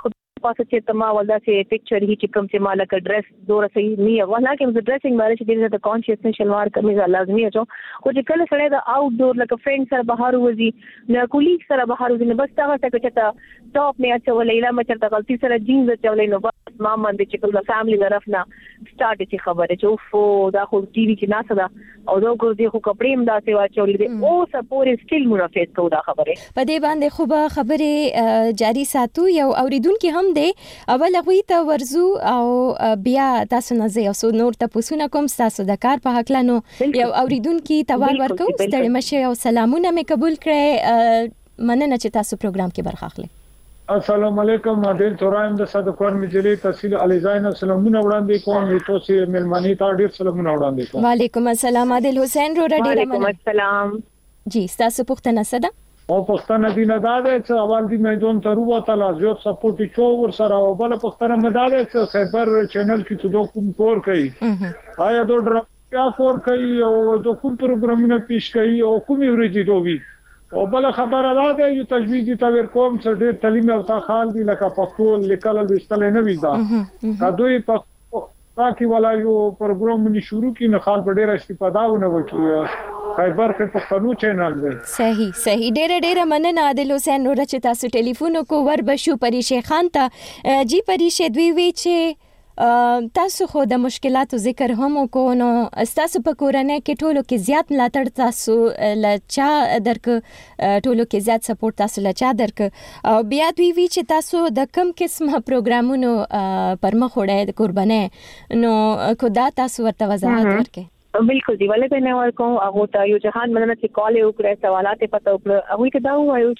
پاسه چې تما ولدا چې پکچر هی چې کوم چې مالک ډریس دور صحیح نه ولا کې د ډریسینګ باندې چې د کانشیسنس شلوار کمیز لازمي اچو خو چې کله سره د آوټ ډور لکه فرند سره بهر وځي نه کولیګ سره بهر وځي نه بس هغه څه چې ټاپ نه اچولې لا مچ ته غلطي سره جینز اچولې نو بس ما باندې چې کوم فیملی طرف نه سٹارټ چې خبره چې اوف دا خو ټي وی کې ناسه دا او دا ګور دي خو کپړې هم دا سی واچولې دي او سپورټ سټیل منافیس کو دا خبره په دې باندې خو خبره جاری ساتو یو اوریدونکو هم دی اول غوي ته ورزو او بیا تاسو نه زه اوس نور ته پوښتنه کوم تاسو د کار په حق لانو یو اوریدونکو توال ورکو ستړي مشه او سلامونه مې قبول کړئ مننه چې تاسو پروګرام کې برخه اخلئ السلام علیکم عادل تورایم د صدقون مجلې تحصیل علیزاین سلامونه وړاندې کوم تاسو ملمنی ته ډیر سلامونه وړاندې کوم وعلیکم السلام عادل حسین رو ډیر وعلیکم السلام جی تاسو پوښتنه څه ده او پښتنه دینه دا ده چې اول دی میدان ته وروته لازم سپورټ چو ور سره او بل پښتنه مدار چې خبر چینل کې څه کوم کور کوي آیا دوه ډرا کور کوي او د کوم پروګرامونه پیش کوي او کومي ورځي دوی او بل خبره راځي یو تجویز ته ور کوم چې ډېر تعلیم او تخال دي لکه پښتو لیکل او استل نه ویدا دا دوی پاکي ولا یو پروګرام شروع کین خال په ډېر استفاده ونه وکړي خیبر په پښتنو چینل دی صحیح ډېر مننه عادل حسین نور چې تاسو ټلیفون کو ور بشو پریشه خان ته جی پریشه دوی وی چې تاسو خو د مشکلاتو ذکر هم کو نو تاسو په کورنۍ کې ټولو کې زیات ملاتړ تاسو لچا درک ټولو کې زیات سپورټ تاسو لچا درک او بیا دوی وی چې تاسو د کم قسمه پروګرامونو پر مخ وړئ قربانه نو کو دا تاسو ورته وضاحت ورکړئ بالکل دی ولې به نه ورکو هغه ته یو جهان مننه چې کال یو کړی سوالات پته وکړه هغه کې دا وایو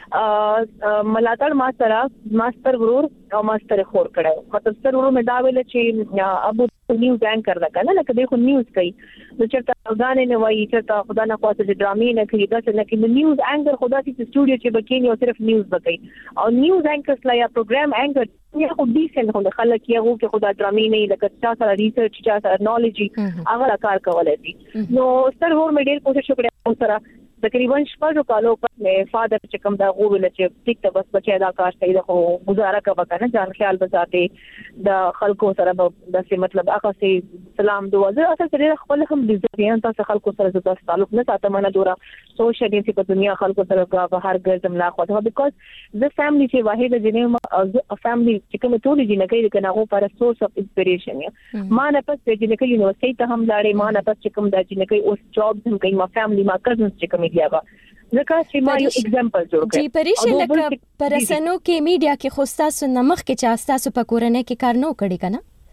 چې ملاتړ ماستر ورور او ماستر خور کړو مطلب سر ورور مې دا ویل چې ابو نیوز اینکر دا کنه لکه دغه نیوز کوي نو چرته غانې نه وایي چرته خدا نه خاطر چې ډرامې نه کوي دا څه نه کوي نیوز اینکر خدا چې سټوډیو کې بکینی او صرف نیوز بکې او نیوز اینکرز لا یا پروګرام اینکر یا خو ډیسنت خو خلک یې هغه کې خدا ډرامې نه لکه چې سره ریسرچ چې سره نالوجي هغه کار کولای دي نو سر ور مې ډېر کوشش وکړم سره تقریبا شپږ کالو پس فادر چې کوم دا غوول چې ټیک ته بس بچي دا کار صحیح ده خو گزاره کا وکنه ځان خیال بساته د خلکو سره د څه مطلب هغه سي سلام دعا زه اصل سره خپل هم د ځان تاسو خلکو سره د تعلق نه ساتم نه دورا سوشل دي په دنیا خلکو سره بهر ګرځم لا خو دا بیکاز د فیملی چې واحد جنې فیملی چې کوم ټول دي نه کوي کنه هغه پر سورس اف انسپیریشن ما نه پس د جنې کې یونیورسيټي ته هم لاړې ما نه پس چې کوم د جنې کې اوس جاب هم کوي ما فیملی ما کزنز چې کوم دی هغه ځکه چې ما یو اگزامپل جوړ کړ جی پریشه لکه پرسنو کې میډیا کې خو تاسو نمخ کې چا تاسو په کورنۍ کې کار نه کړی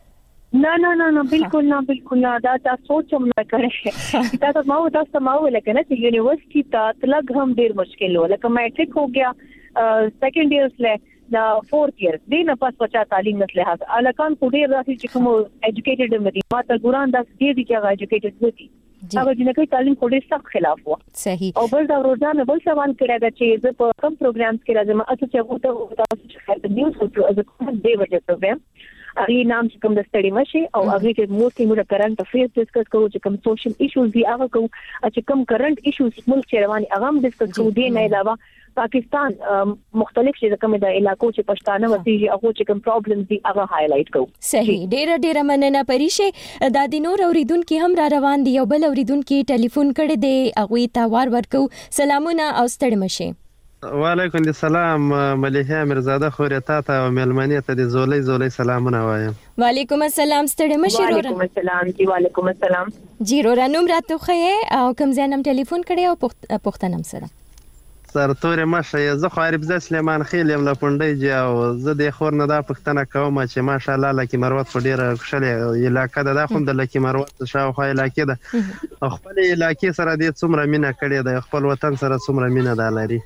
کنه نه بالکل نه دا تاسو چې موږ کړی تاسو ما ولکه نه چې یونیورسيټي ته تلګ هم ډیر مشکل و لکه میټریک هو گیا سیکنډ ایئر سره دا فورث ایئر دینه پس بچا تعلیم نسله هاذ الکان کو ډیر راځي چې کوم ایجوکیټډ مدي ما ته ګوران دا دې چې هغه ایجوکیټډ دي هغه جنګي تعلیم کو ډیر سخت خلاف و صحیح او بل دا روزانه بل سوال کړی دا چې زه په کوم پروګرامز کې راځم اته چې هغه تاسو چې خیر د نیوز او از کوم دی ورته پروګرام اغه نام چې کوم د ستړي مشي او اغه چې موستلی موږ کرنٹ افیرز ډیسکس کوو چې کوم سوشل ایشوز دی هغه کوو چې کوم کرنٹ ایشوز ملک چې رواني هغه هم ډیسکس کوو دی نه علاوه پاکستان مختلف چې کوم د علاقو چې پښتانه وسیږي هغه چې کوم پرابلمز دي هغه هایلایټ کوو صحیح ډیر مننه پریشه د دینور اوریدونکو هم را روان دي یو بل اوریدونکو ټلیفون کړي دی هغه ته ورکو سلامونه او ستړي مشه وعلیکم السلام ملیحه مرزاده خورتا ته ملمنی ته د زولې سلامونه وایم وعلیکم السلام ستړي مشه وعلیکم السلام جی وعلیکم السلام جی رو رانوم راتو خې او کوم ځانم ټلیفون کړي او پښتنم سره سر تورې مشه زه خو عرب ز سلیمان خیل یم لپونډي جی او زه د خور نه دا پښتنه کوم چې ماشاءالله لکه مروت په ډیره خوشاله علاقه ده خو د لکه مروت شاوخوا علاقه ده خپل علاقه سره د څومره مینا کړي د خپل وطن سره څومره مینا ده لري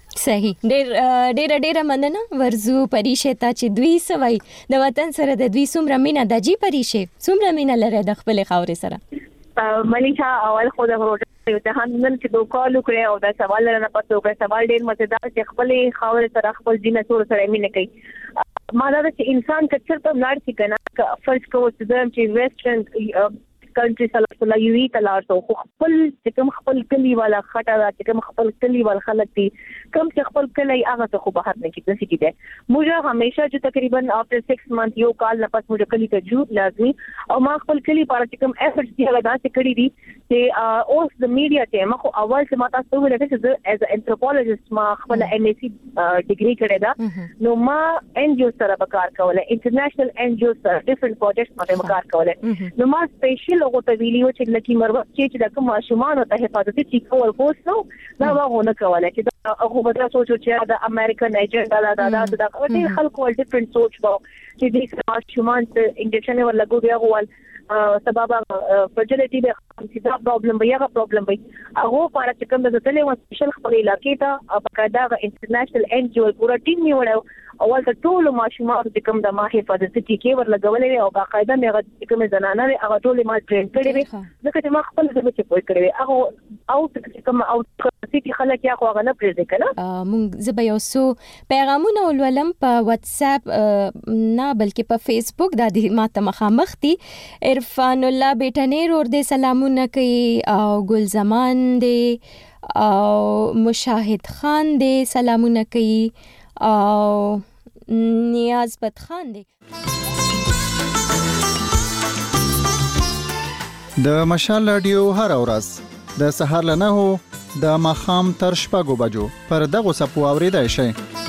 صحیح ډیر مننه ورزو پریشه ته چې دوی سوي د وطن سره د دوی څومره مینا د جی پریشه څومره مینا لري د خپل خاورې سره ملیشا اول خو د یو ځهان نن چې دوه کال وکړي او دا سوال نه پاتې وکړي سوال ډیر مزیدار چې خپل خاور سره خپل دین سره مینه کوي ما دا چې انسان کچر ته لاړ شي کنه فرض کوو چې د ویسټرن کنټری سره یوې تلار ته خپل چې کوم خپل کلی والا خټه چې کوم خپل کلی والا خلک دي کوم چې خپل کلی هغه ته خو بهر نه کیږي کیږي موږ همیشه چې تقریبا after 6 month یو کال نه پس موږ کلی ته جو لازمي او ما خپل کلی لپاره چې کوم efforts دی هغه داسې کړی دي چې اوس د میډیا ته ما خو اول چې ما تاسو ویل چې as an anthropologist ما خپل MSc ډیګري کړې ده نو ما NGO سره کار کوله انټرنیشنل NGO سره ډیفرنٹ پروجیکټس باندې کار کوله نو ما سپیشل هغه ته ویلیو چې لکه مروت چې د کوم ماشومان ته حفاظتي ټیکول کوسو دا وونه کوله چې هغه بدل سوچو چې د امریکن ایجنټ دا ډېر خلکو ول ډیفرنٹ سوچ وو چې د ماشومان ته انجکشن ورلګو بیا غوال سبب فرټیلیټي به دا پرابلم به یو پرابلم به هغه لپاره چې کوم د تلې و سپیشل خپل علاقې ته په کاده انټرنیشنل NGO پورا ټیم نیوړو اول ته ټول ماشومان چې کوم د ما حفاظتي ټیکې ورلګولې او باقاعده مې کوم زنانه هغه ټول ما ټرین کړې وي ځکه چې ما خپل ځکه چې پوي کړې هغه او چې کوم او چې خلک یا خو هغه نه پرېږدي کنه مونږ زبې یو څو پیغامونه ولولم په واتس اپ نه بلکې په فیسبوک د دې ماته مخامخ دي عرفان الله بیٹنیر اور دې سلامونه کوي او ګل زمان دې او مشاهد خان دې سلامونه کوي او نیاز بد خان دې د مشال رادیو هر ورځ د سهار له 9 د ماخام تر 6 بجو پر دغه سپو اوریدای شي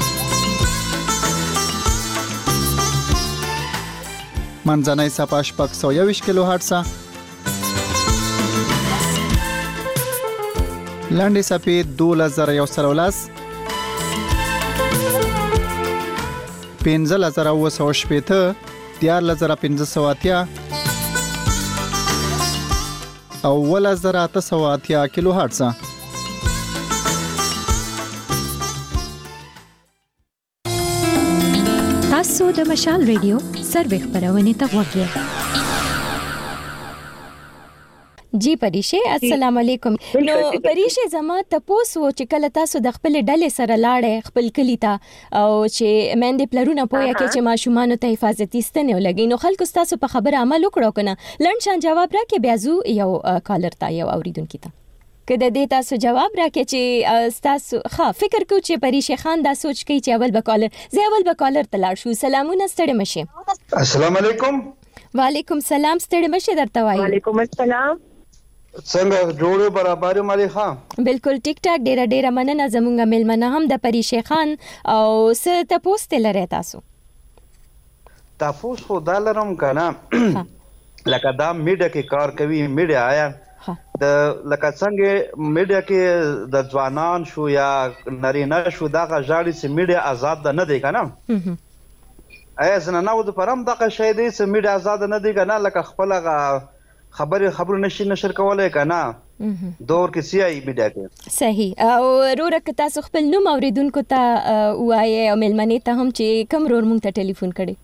منځنۍ صفه 621 کیلو هرتز لاندې صفه 2113 15980 14580 او 1880 کیلو هرتز تاسو د مشال ریډیو سروې خبرونه ته وګورئ جی پریشه السلام علیکم نو پریشه زما تاسو چې کله تاسو د خپل ډلې سره لاړې خپل کلی ته او چې مندې پلرونه پوهه کې چې ماشومان ته حفاظتي ستنه ولګي نو خلکو تاسو په خبره عمل وکړو کنه لنډ جواب راکې بیا زو یو کالر تا یو اوریدونکو ته کله دې تاسو جواب راکې چې تاسو فکر کو چې پریشه خان دا سوچ کوي چې اول به کالر تلاړ شو سلامونه ستړي مشه السلام علیکم وعلیکم سلام ستړي مشه درته وایي وعلیکم السلام څنګه جوړو برابر مالي خان بالکل ټیک ټاک ډیره مننه زمونږه ملمنه هم د پریشه خان او څه تاسو ته لري تاسو خو دالرم کنه لکه دا میډیا کې کار کوي میډیا آیا د لکه څنګه میډیا کې د ځوانان شو یا نارینه شو دا غاړي چې میډیا آزاد نه دی کنه آیا زنانه د پرم دغه شی دی چې میډیا آزاد نه دی کنه لکه خپل خبرو نشر کولای کنه دور کې سیای میډیا کې صحیح او ورک تاسو خپل نوم اوریدونکو ته وایي او ملمنې ته هم چې کوم رور مونږ ته ټلیفون کړي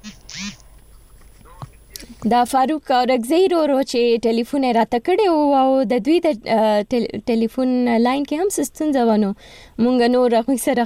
دا فاروق اورګزی رو چې ټلیفون راته کړي او د دوی د ټلیفون لاین کې هم سستون ځوانو مونږ نور راخو سره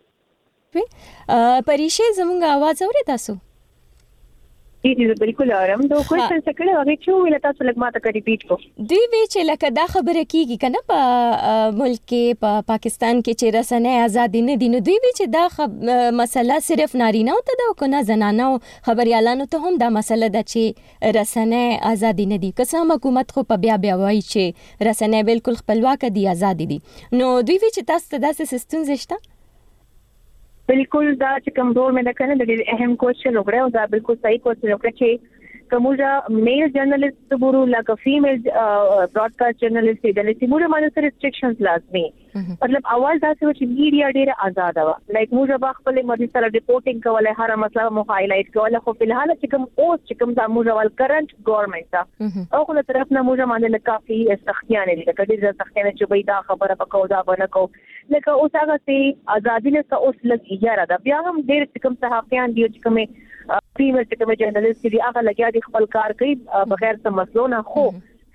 پریشه زمونږ आवाज اوري تاسو जी बिल्कुल आराम दो क्वेश्चन सकड़े هغه چې ویل تاسو لږ ماته کوي ریپیټ کو دوی وی چې لکه دا خبره کیږي کنه په ملک کې په پاکستان کې چې رسنۍ آزاد نه دي نو دوی وی چې دا مسله صرف نارینه ته ده او کنه زنانه خبريالانو ته هم دا مسله ده چې رسنۍ آزاد نه دي که څه حکومت خو په بیا وایي چې رسنۍ بالکل خپلواک دي آزاد دي نو دوی وی چې تاسو ته داسې سیستم زشته बिल्कुल دا چې کوم ډول مې دا کنه د اهم کوېشن وګړو دا بالکل صحیح کوېشن وکړه چې کومه میل جرنالست ګورو لکه فیمیل براډکاسټ جرنالست د لسیموره باندې ریستریکشنز لازمي مطلب اول دا چې میډیا ډیره آزاد و لایک موږ به خپل مرضی سره ریپورټینګ کولای هر مسله مو هایلایټ کولای خو په الحال چې کوم دا موږ ول کرنٹ ګورنمنت دا او خو له طرف نه موږ باندې کافي سختیانه دي کله چې سختیانه چې به دا خبره پکاو دا بنکو لکه اوس هغه سي ازادي له اوس لګي یاره دا بیا هم ډېر کوم صحافیان دي چې کومه فیمیل چې کوم جرنالست دي هغه لګیا دي خپل کار کوي بغیر څه مسلو نه خو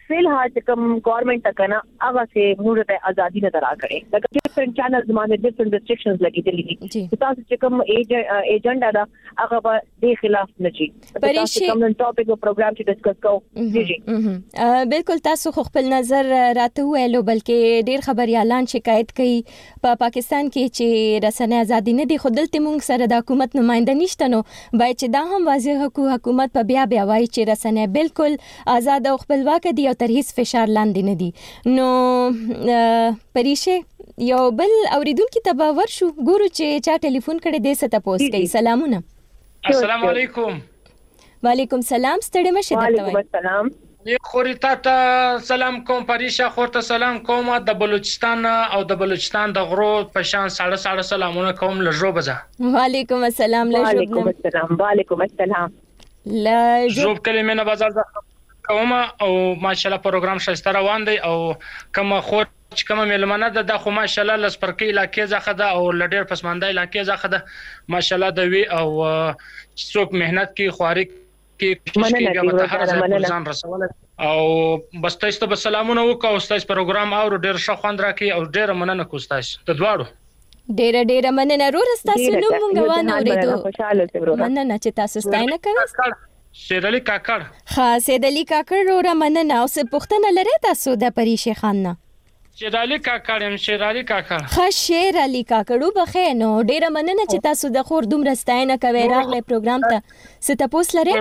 فیل ها چې کوم ګورنمنت تکنه هغه سه موږ ته ازادي نه درا کړي لکه ډیفرنٹ چینلز باندې ډیفرنٹ ریسټریکشنز لګیدلې دي تاسو چې کوم ایجنډا دا هغه به د خلاف نه شي تاسو کوم ټاپک او پروګرام چې ډیسکس کوو جی بالکل تاسو خپل نظر راته ویلو بلکې ډیر خبريالان شکایت کوي په پاکستان کې چې رسنۍ ازادي نه دي خودلته موږ سره د حکومت نمائنده نشته نو باید چې دا هم واضح حکومت په بیا وایي چې رسنۍ بالکل آزاد او خپلواک دي او تر هیڅ فشار لاندې نه دي نو پریشه یو بل اوریدونکو ته به ورشو ګورو چې چا ټلیفون کړي دې ست پوسټ کوي سلامونه السلام علیکم وعلیکم السلام ستړي مشه درته وعلیکم السلام خوريتا ته سلام کوم پریشه خورته سلام کوم د بلوچستان او د بلوچستان د غرو په شان ساړه سلامونه کوم لژو بزه وعلیکم السلام وعلیکم السلام وعلیکم السلام لژوب کلمه نه بازار کوم او ماشاءالله پروګرام شایسته روان دی او کوم خور چې کوم ملمنه ده خو ماشاءالله لسپرکی علاقې ځخه ده او لډیر پسمانده علاقې ځخه ده ماشاءالله د وی او څوک مهنت کې خواري کې ګټه هر ځای ځان رسول او بس تاسو ته سلامونه وکاو تاسو پروګرام او ډیر ښه خوند راکې او ډیر مننه کوستاش ته دواړو ډیر مننه رور تاسو نو مونږ وانه اوریدو مننه چې تاسو ستاینه کوي شیر علي کاکړ ها سید علي کاکړ رور مننه او څه پوښتنه لري تاسو د پریشه خان نه شیر علي کاکړ شیر علي کاکړ ښه شیر علي کاکړو بخې نو ډیره مننه چې تاسو د خور دومره ستاینه کوي راغله پروګرام ته څه تاسو لري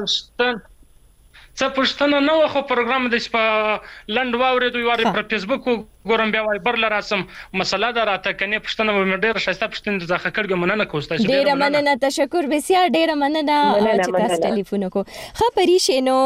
څه پښتنه نو خو پروګرام د سپ لند واورې دوی واره پر فیسبوک ګورم بیا وای برل راسم مسله دا راته کني پښتنه مې ډیره شایسته پښتنه ځخه کړګ مننه کوسته ډیره مننه تشکر بسیار ډیره مننه چې تاسو ټلیفون کو خه پریشه نو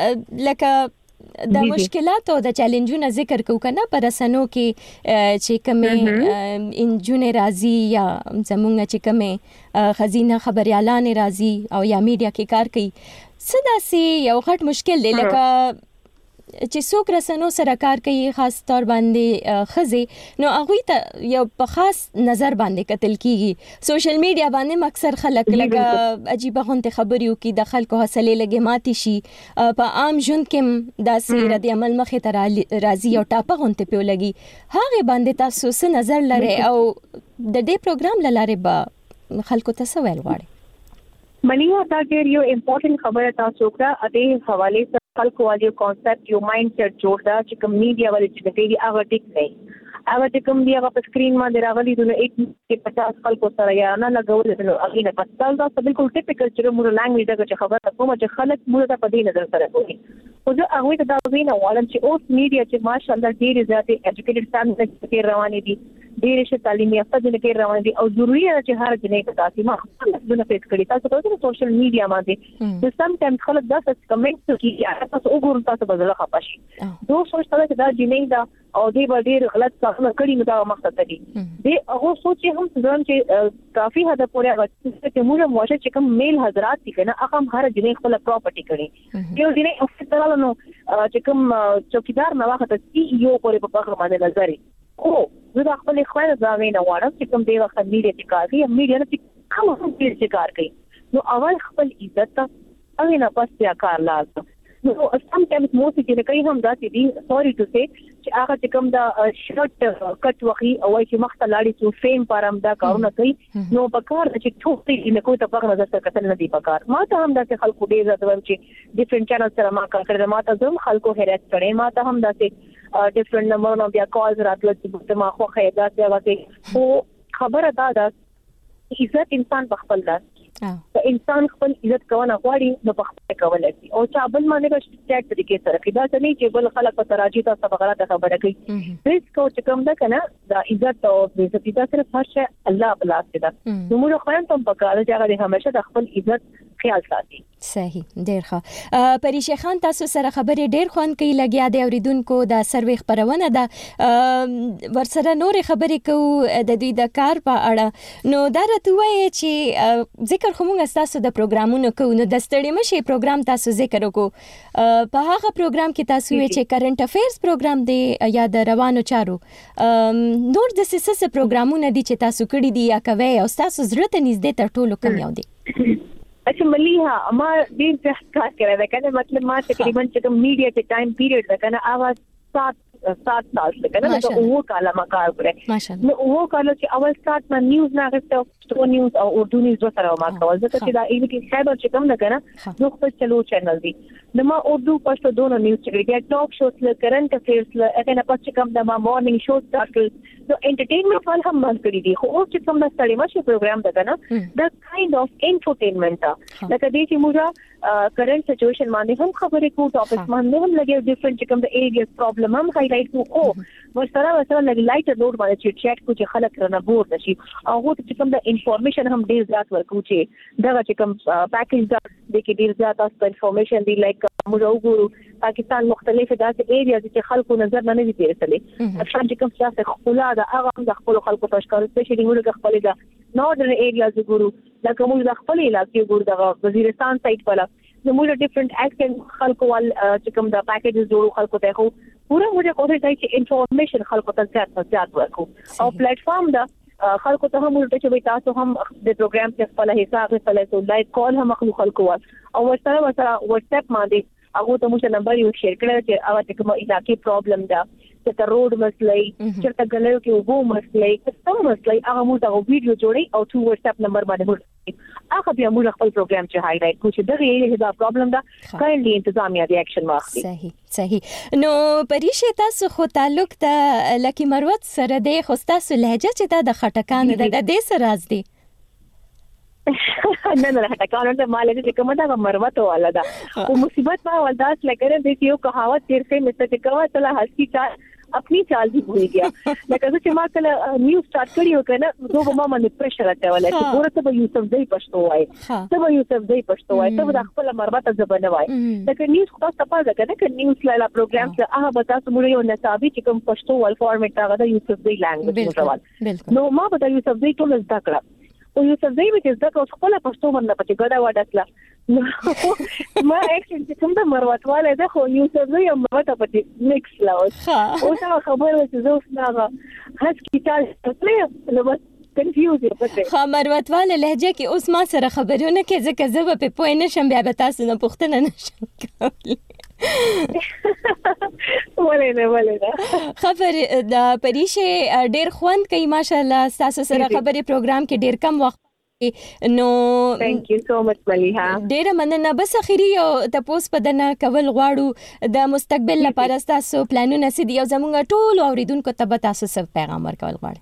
لکه د مشکلات او د چیلنجونو ذکر کو کنه پر رسنو کې چې کومه انجونه راضي یا زمونږ چې کومه خزینه خبريالان راضي او یا میډیا کې کار کوي صداسي یو غټ مشکل دی لکه چې څوک رسنو سره کار کوي خاص تور باندې خزي نو هغه ته یو په خاص نظر باندې قتل کیږي سوشل میډیا باندې اکثر خلک لکه عجیب غونته خبريو کې د خلکو حوصله لګي ماتي شي په عام ژوند کې د سیره د عمل مخه تر راضي او ټاپه غونته پیو لګي هغه باندې تاسو څه نظر لري او د دې پروګرام لاره به خلکو ته څه ویل غواړي منیو دا ډیر یو امپورټنت خبره تاسو کړه اته حواله سره خلکو والی کانسپټ یو مایند سیټ جوړ دا چې کوم میډیا ولې چې دی هغه ټیک نه هغه چې کوم دی هغه په سکرین باندې راغلي دونه 150 خلکو سره یا نه لګول نو هغه نه پاتل دا بالکل ټیپیکل چې موږ لانګویج دغه چې خبره کوم چې خلک موږ ته په دې نظر سره کوي او زه هغه ته دا وینم ولم چې اوس میډیا چې ماشاءالله ډېر زیاتې ایجوکیټډ سټانډرډ کې روان دي ډېر شه تعلیم یافته دي کې روان دي او ضروري ده چې هر جنې په تاسو ما خپل فیس کړی تاسو په سوشل میډیا باندې د سم ټایم خلک دا څه کمنټ کوي تاسو وګورئ تاسو بدل خپاشي دوه سوچته چې دا جنې دا او دی ډېر غلط څه کړی نو دا مقصد دی د هغه سوچ هم ځان چې کافي حد پورې غوښتل چې موږ موشه چې کوم میل حضرات دي کنه هغه هر جنې خپل پراپرټي کړي یو جنې خپل نو چې کوم چوکیدار نه واخته سی یو پورې په هغه باندې نظر او زه خپل خوانه ځاوینه وړم چې کوم دی وخت میډیا چې کار کوي میډیا نه کوم هم چې کار کوي نو اول خپل عزت او نه پس بیا کار لازم نو سم ټایمز موسی چې کوي هم داسې دي سوري ټو سي چې هغه چې کوم دا شرټ کټ وخی او چې مخته لاړی چې فیم پرم دا کارونه کوي نو په کار چې ټوټي نه کوي ته په نظر سره کتل نه دی په کار ما ته هم داسې خلکو ډیر زړه چې ډیفرنٹ چینل سره ما کار کړم ما ته زم خلکو هرات کړي ما ته هم داسې ډیفرنٹ نمبرونو بیا کالز راتل چې ما خو خیدا څه وکي او خبره دا ده عزت انسان په خپل لاس انسان خپل عزت کوونه غواړي نو په خپل کولای شي او چا بل باندې په سټیټ طریقې سره کدا ته نه چې بل خلک په تراجی تاسو غلطه خبره کوي ریسک کو چې کوم ده کنه دا عزت او عزت دا صرف فرشه الله بلاس ده نو موږ خو هم په کار چې هغه همیشه د خپل عزت خیال ساتي صحیح ډیر ښه پریشه خان تاسو سره خبرې ډیر خوان کوي لګیا دی اوریدونکو د سروې خبرونه ده ورسره نور خبرې کو د دوی د کار په اړه نو دا راته وایي چې ذکر خو موږ تاسو د پروګرامونو کو نو د ستړي مشي پروګرام تاسو ذکر وکړو په هغه پروګرام کې تاسو وی چې کرنٹ افیرز پروګرام دی یا د روانو چارو نور د سیاسي پروګرامونه دي چې تاسو کړی دي یا کوي او تاسو زړه ته نږدې تر ټولو کم یو دي اچھا مليها ما ډیر ځخ کار کړی دا کنه مطلب ما تقریبا چې کوم میډیا ته ټایم پیریډ دا کنه اواز 7 سال څخه کنه دا وو کاله ما کار کړی نو وو کاله چې اول سٹارټ ما نیوز نه غوښته ټو نیوز او اردو نیوز سره ما کول ځکه چې دا ایوه کې خیبر چې کوم نه کنه نو خپل چلو چینل دی نو ما اردو پښتو دوه نیوز چې ټاک شوز له کرنٹ افیرز له اګه نه پښتو کوم د ما مارنینګ شو سٹارټ نو انټرټینمنت ول هم باندې کړی دی خو چې کوم د ستړي مشه پروګرام ده کنه دا کایند اف انفوټینمنت لکه دې چې موږ کرنٹ سچويشن باندې هم خبرې کوو ټاپکس باندې هم لګي ډیفرنٹ کوم د ایریاز پرابلم هم هایلایټ کوو او ورسره لګي لایټر نوٹ باندې چې چیټ کو چې خلک رانه بور نشي او هغه چې کوم د انفارمیشن هم ډیر زیات ورکو چې دا چې کوم پیکیج دا د کې ډیر زیات تاسو انفارمیشن دی لایک موږ وګورو پاکستان مختلفه داسې ایریاز چې خلکو نظر نه دي تیرېدلې افغان چې کوم سیاست خپل دا هغه د خپل خلکو تشکر سپیشلی موږ خپل دا نورډرن ایریاز وګورو لکه موږ د خپل علاقې وګورو د وزیرستان سایت په نو موږ ډیفرنٹ اکسنټ خلکو ول چې کوم د پیکیجز جوړو خلکو ته خو پورا موږ کوشش کوي چې انفارمیشن خلکو ته زیات ورکو او پلیټ فارم دا خلکو ته هم ورته چې تاسو هم د پروګرام په خپل حساب سره لایو کال هم خلکو ول او ورسره واتس اپ باندې هغه ته موږ نمبر یو شیر کړل چې هغه کوم علاقې پرابلم ده چې د روډ مسلې چې د غلو کې وګو مسلې څه مسلې هغه موږ دا ویډیو جوړي او تو واتس اپ نمبر باندې هغه بیا موږ خپل پروګرام چې هایلایټ کوو چې دغه یې دا پرابلم ده کایندلی انتظامیه دی اکشن واخلي صحیح نو پریشه تاسو خو تعلق ته لکی مروت سره دی خو تاسو لهجه چې د خټکان د دې سره راز دی نه خټکان د مالې چې کومه دا مروت والا ده او مصیبت ما ولداس لګره د یو کہاوت تیر سے مست چې کوا چلا هستی چا اپنی چال بھی بھول گیا لکه چې ما کله نیوز سٹارټ کړی وکنه دوه ما باندې پریشر راځول چې ګوره ته به یوسف زئی پښتو وای ته به یوسف زئی پښتو وای ته د خپل مربته زبنه وای لکه نیوز خو تاسو پاتې کنه ک نیوز لاله پروګرام چې هغه به تاسو موږ یو نصابي چې کوم پښتو ول فارمیټ هغه د یوسف زئی لانګویج جوړول نو ما به د یوسف زئی ټول زده کړم او یوسف زئی چې زده کړو خپل پښتو باندې پټه ګډه وډاسله ما اکچولی کوم د مروت والے ده خو یوسف زئی مروت پټه مکس لاوس او څه خبره چې زه څنګه هڅ کیټال څه نو بس کنفیوز یم پته خو مروت والے لهجه کې اوس ما سره خبرونه کې ځکه زه په پوه نشم بیا به تاسو نه پوښتنه نشم کولی ولې خبر د پریشه ډیر خوند کوي ماشاءالله تاسو سره خبري پروګرام کې ډیر کم وخت نو ثانک یو سو مچ ملیحه ډیر مننه بس اخیری یو تاسو په دنه کول غواړو د مستقبل لپاره تاسو پلانونه سدي او زموږ ټول اوریدونکو ته تاسو څه پیغام ورکول غواړئ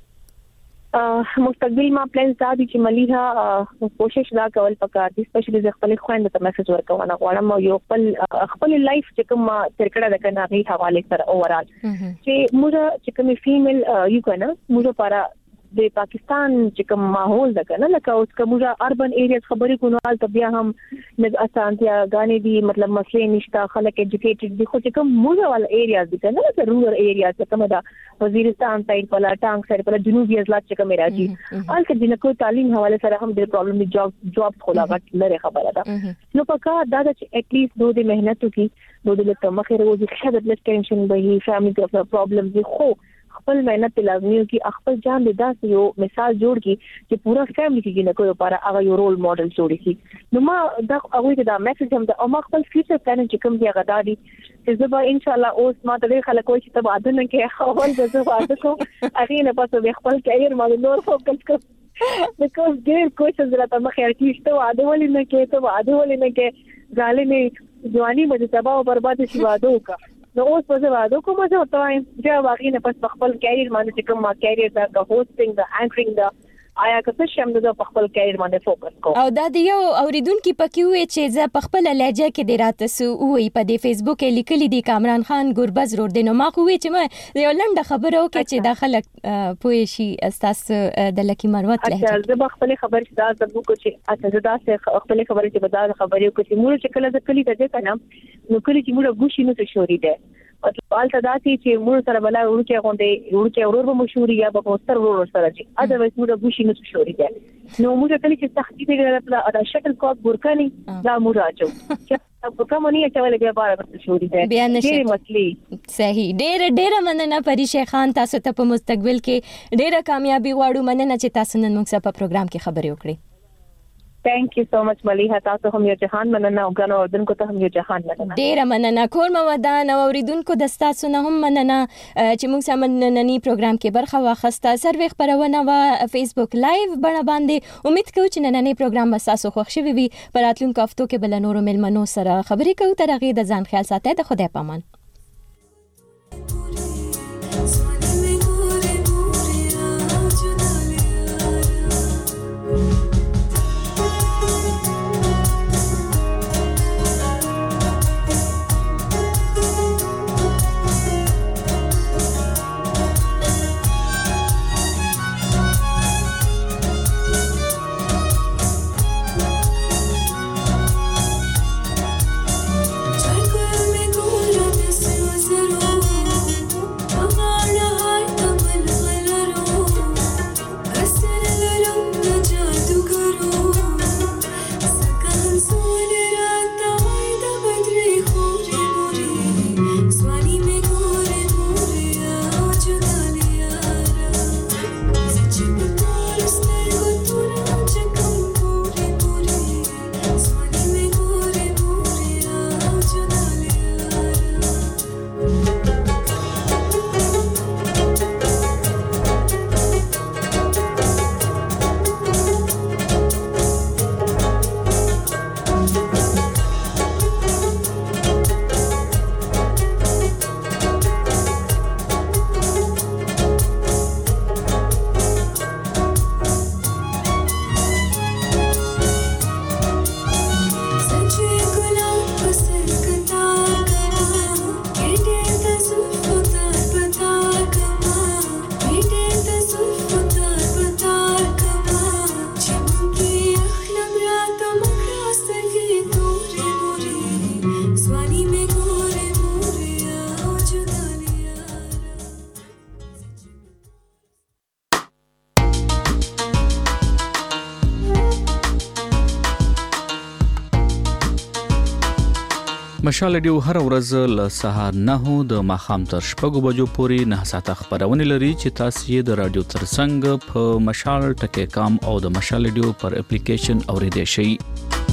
مستقبل ما پلان سادي چې ملیحه کوشش دا کول پکار دي سپیشلی ز خپل خويند ته میسج ورکوونه غواړم یو خپل لایف چې کوم ترکړه د کنه غي حواله سره اوورال چې موږ چې کوم فیمیل یو کنه موږ لپاره د پاکستان چې کوم ماحول ده کنه لکه اوس کومه اربن ایریاز خبرې کوو ته بیا هم د اسانتیا غانې دي مطلب مسلې نشته خلک ایجوکیټډ دي خو چې کوم موږ ول ایریاز دي کنه لکه رورل ایریاز کومه دا وزیرستان سایډ په لاټانګ سایډ په جنوبي ازلات چې کوم راځي الکه د نکو تعلیم حواله سره هم د پرابلم دی جاب خلا غټ لري خبره ده نو پکا دا چې اټ لیست دوه د مهنت کی دوه د تمخه روزي خدای د ټینشن به فیملی پرابلم دي خو خپل مهنت لازمي کی خپل جان د داس یو مثال جوړ کی چې پورا فیملی کې نه کوي لپاره هغه یو رول ماډل جوړ کی نو ما دا هغه دا میسج هم د ما خپل فیوچر پلان چې کوم دی هغه دادي چې زه به ان شاء الله اوس ما ته خلک کوی چې تبع دنه کې خپل د زه واده کوم اخی نه پاتې خپل کیریئر باندې نور فوکس کوم because ډېر کوشش راته مخې راکېشته واده ولې نه کې ته واده ولې نه کې ځالې ځواني مې تباہ او برباد شي واده وکړه نو اوس په واده کوم څه وتایم چې واقعي نه پس خپل کیریئر باندې کوم ما کیریئر دا هوستینګ دا انکرینګ دا آیا که څه شم د خپل کیریئر باندې فوکس کوم او دا د یو اوریدونکو پکې وې چې زه په خپل لهجه کې د راتسو وې په د فیسبوک کې لیکلي دي کامران خان ګوربز روډ دی نو ما خو وې چې ما یو لنډه خبره وکړه چې دا خلک پوه شي تاسو د لکی مروت لهجه اچھا زه خپل خبر چې دا زبو کو چې اته زدا سه خپل خبر چې بدل خبرې وکړي چې موږ چې کله ځکلی ته کنه نو کلی چې موږ ګوشي نو څه شوري ده مطلب آلته داسي چې موږ سره بلا ورکه غونډې ورکه ورور به مشهوري یا به پوسټر ورور سره چې اذرویز موږ ګوشي نو څه شوري ده نو موږ کله چې تختی دی دا شټل کوک ګورکانی دا موږ راځو چې په کومه نه چاله بیا بار شوري ده ډېر مسلې صحیح ډېر مننه پریشه خان تاسو ته په مستقبل کې ډېره کامیابی غواړو مننه چې تاسو نن موږ سره په پروګرام کې خبرې وکړې thank you so much Maliha تاسو هم یو جهان مننه او غنو اردوونکو ته هم یو جهان مننه ډیر مننه کور مودان او اوریدونکو د تاسو نه هم مننه چې موږ سم نننی پروګرام کې برخه واخسته سروي خبرونه وا فیسبوک لایو بڼه باندې امید کوم چې نننی پروګرام به تاسو خوښ شي وي پر راتلونکو هفتو کې بل نورو ملمنو سره خبرې کوو تر هغه د ځان خیال ساتئ د خدای پامان مشال ډیو هر ورځ له سهار 9 د ماخام تر شپږو بجو پورې 9 ساعته خبرونه لري چې تاسو یې د رادیو ترڅنګ په مشال ټکی کام او د مشال ډیو پر اپلیکیشن اوریدئ شئ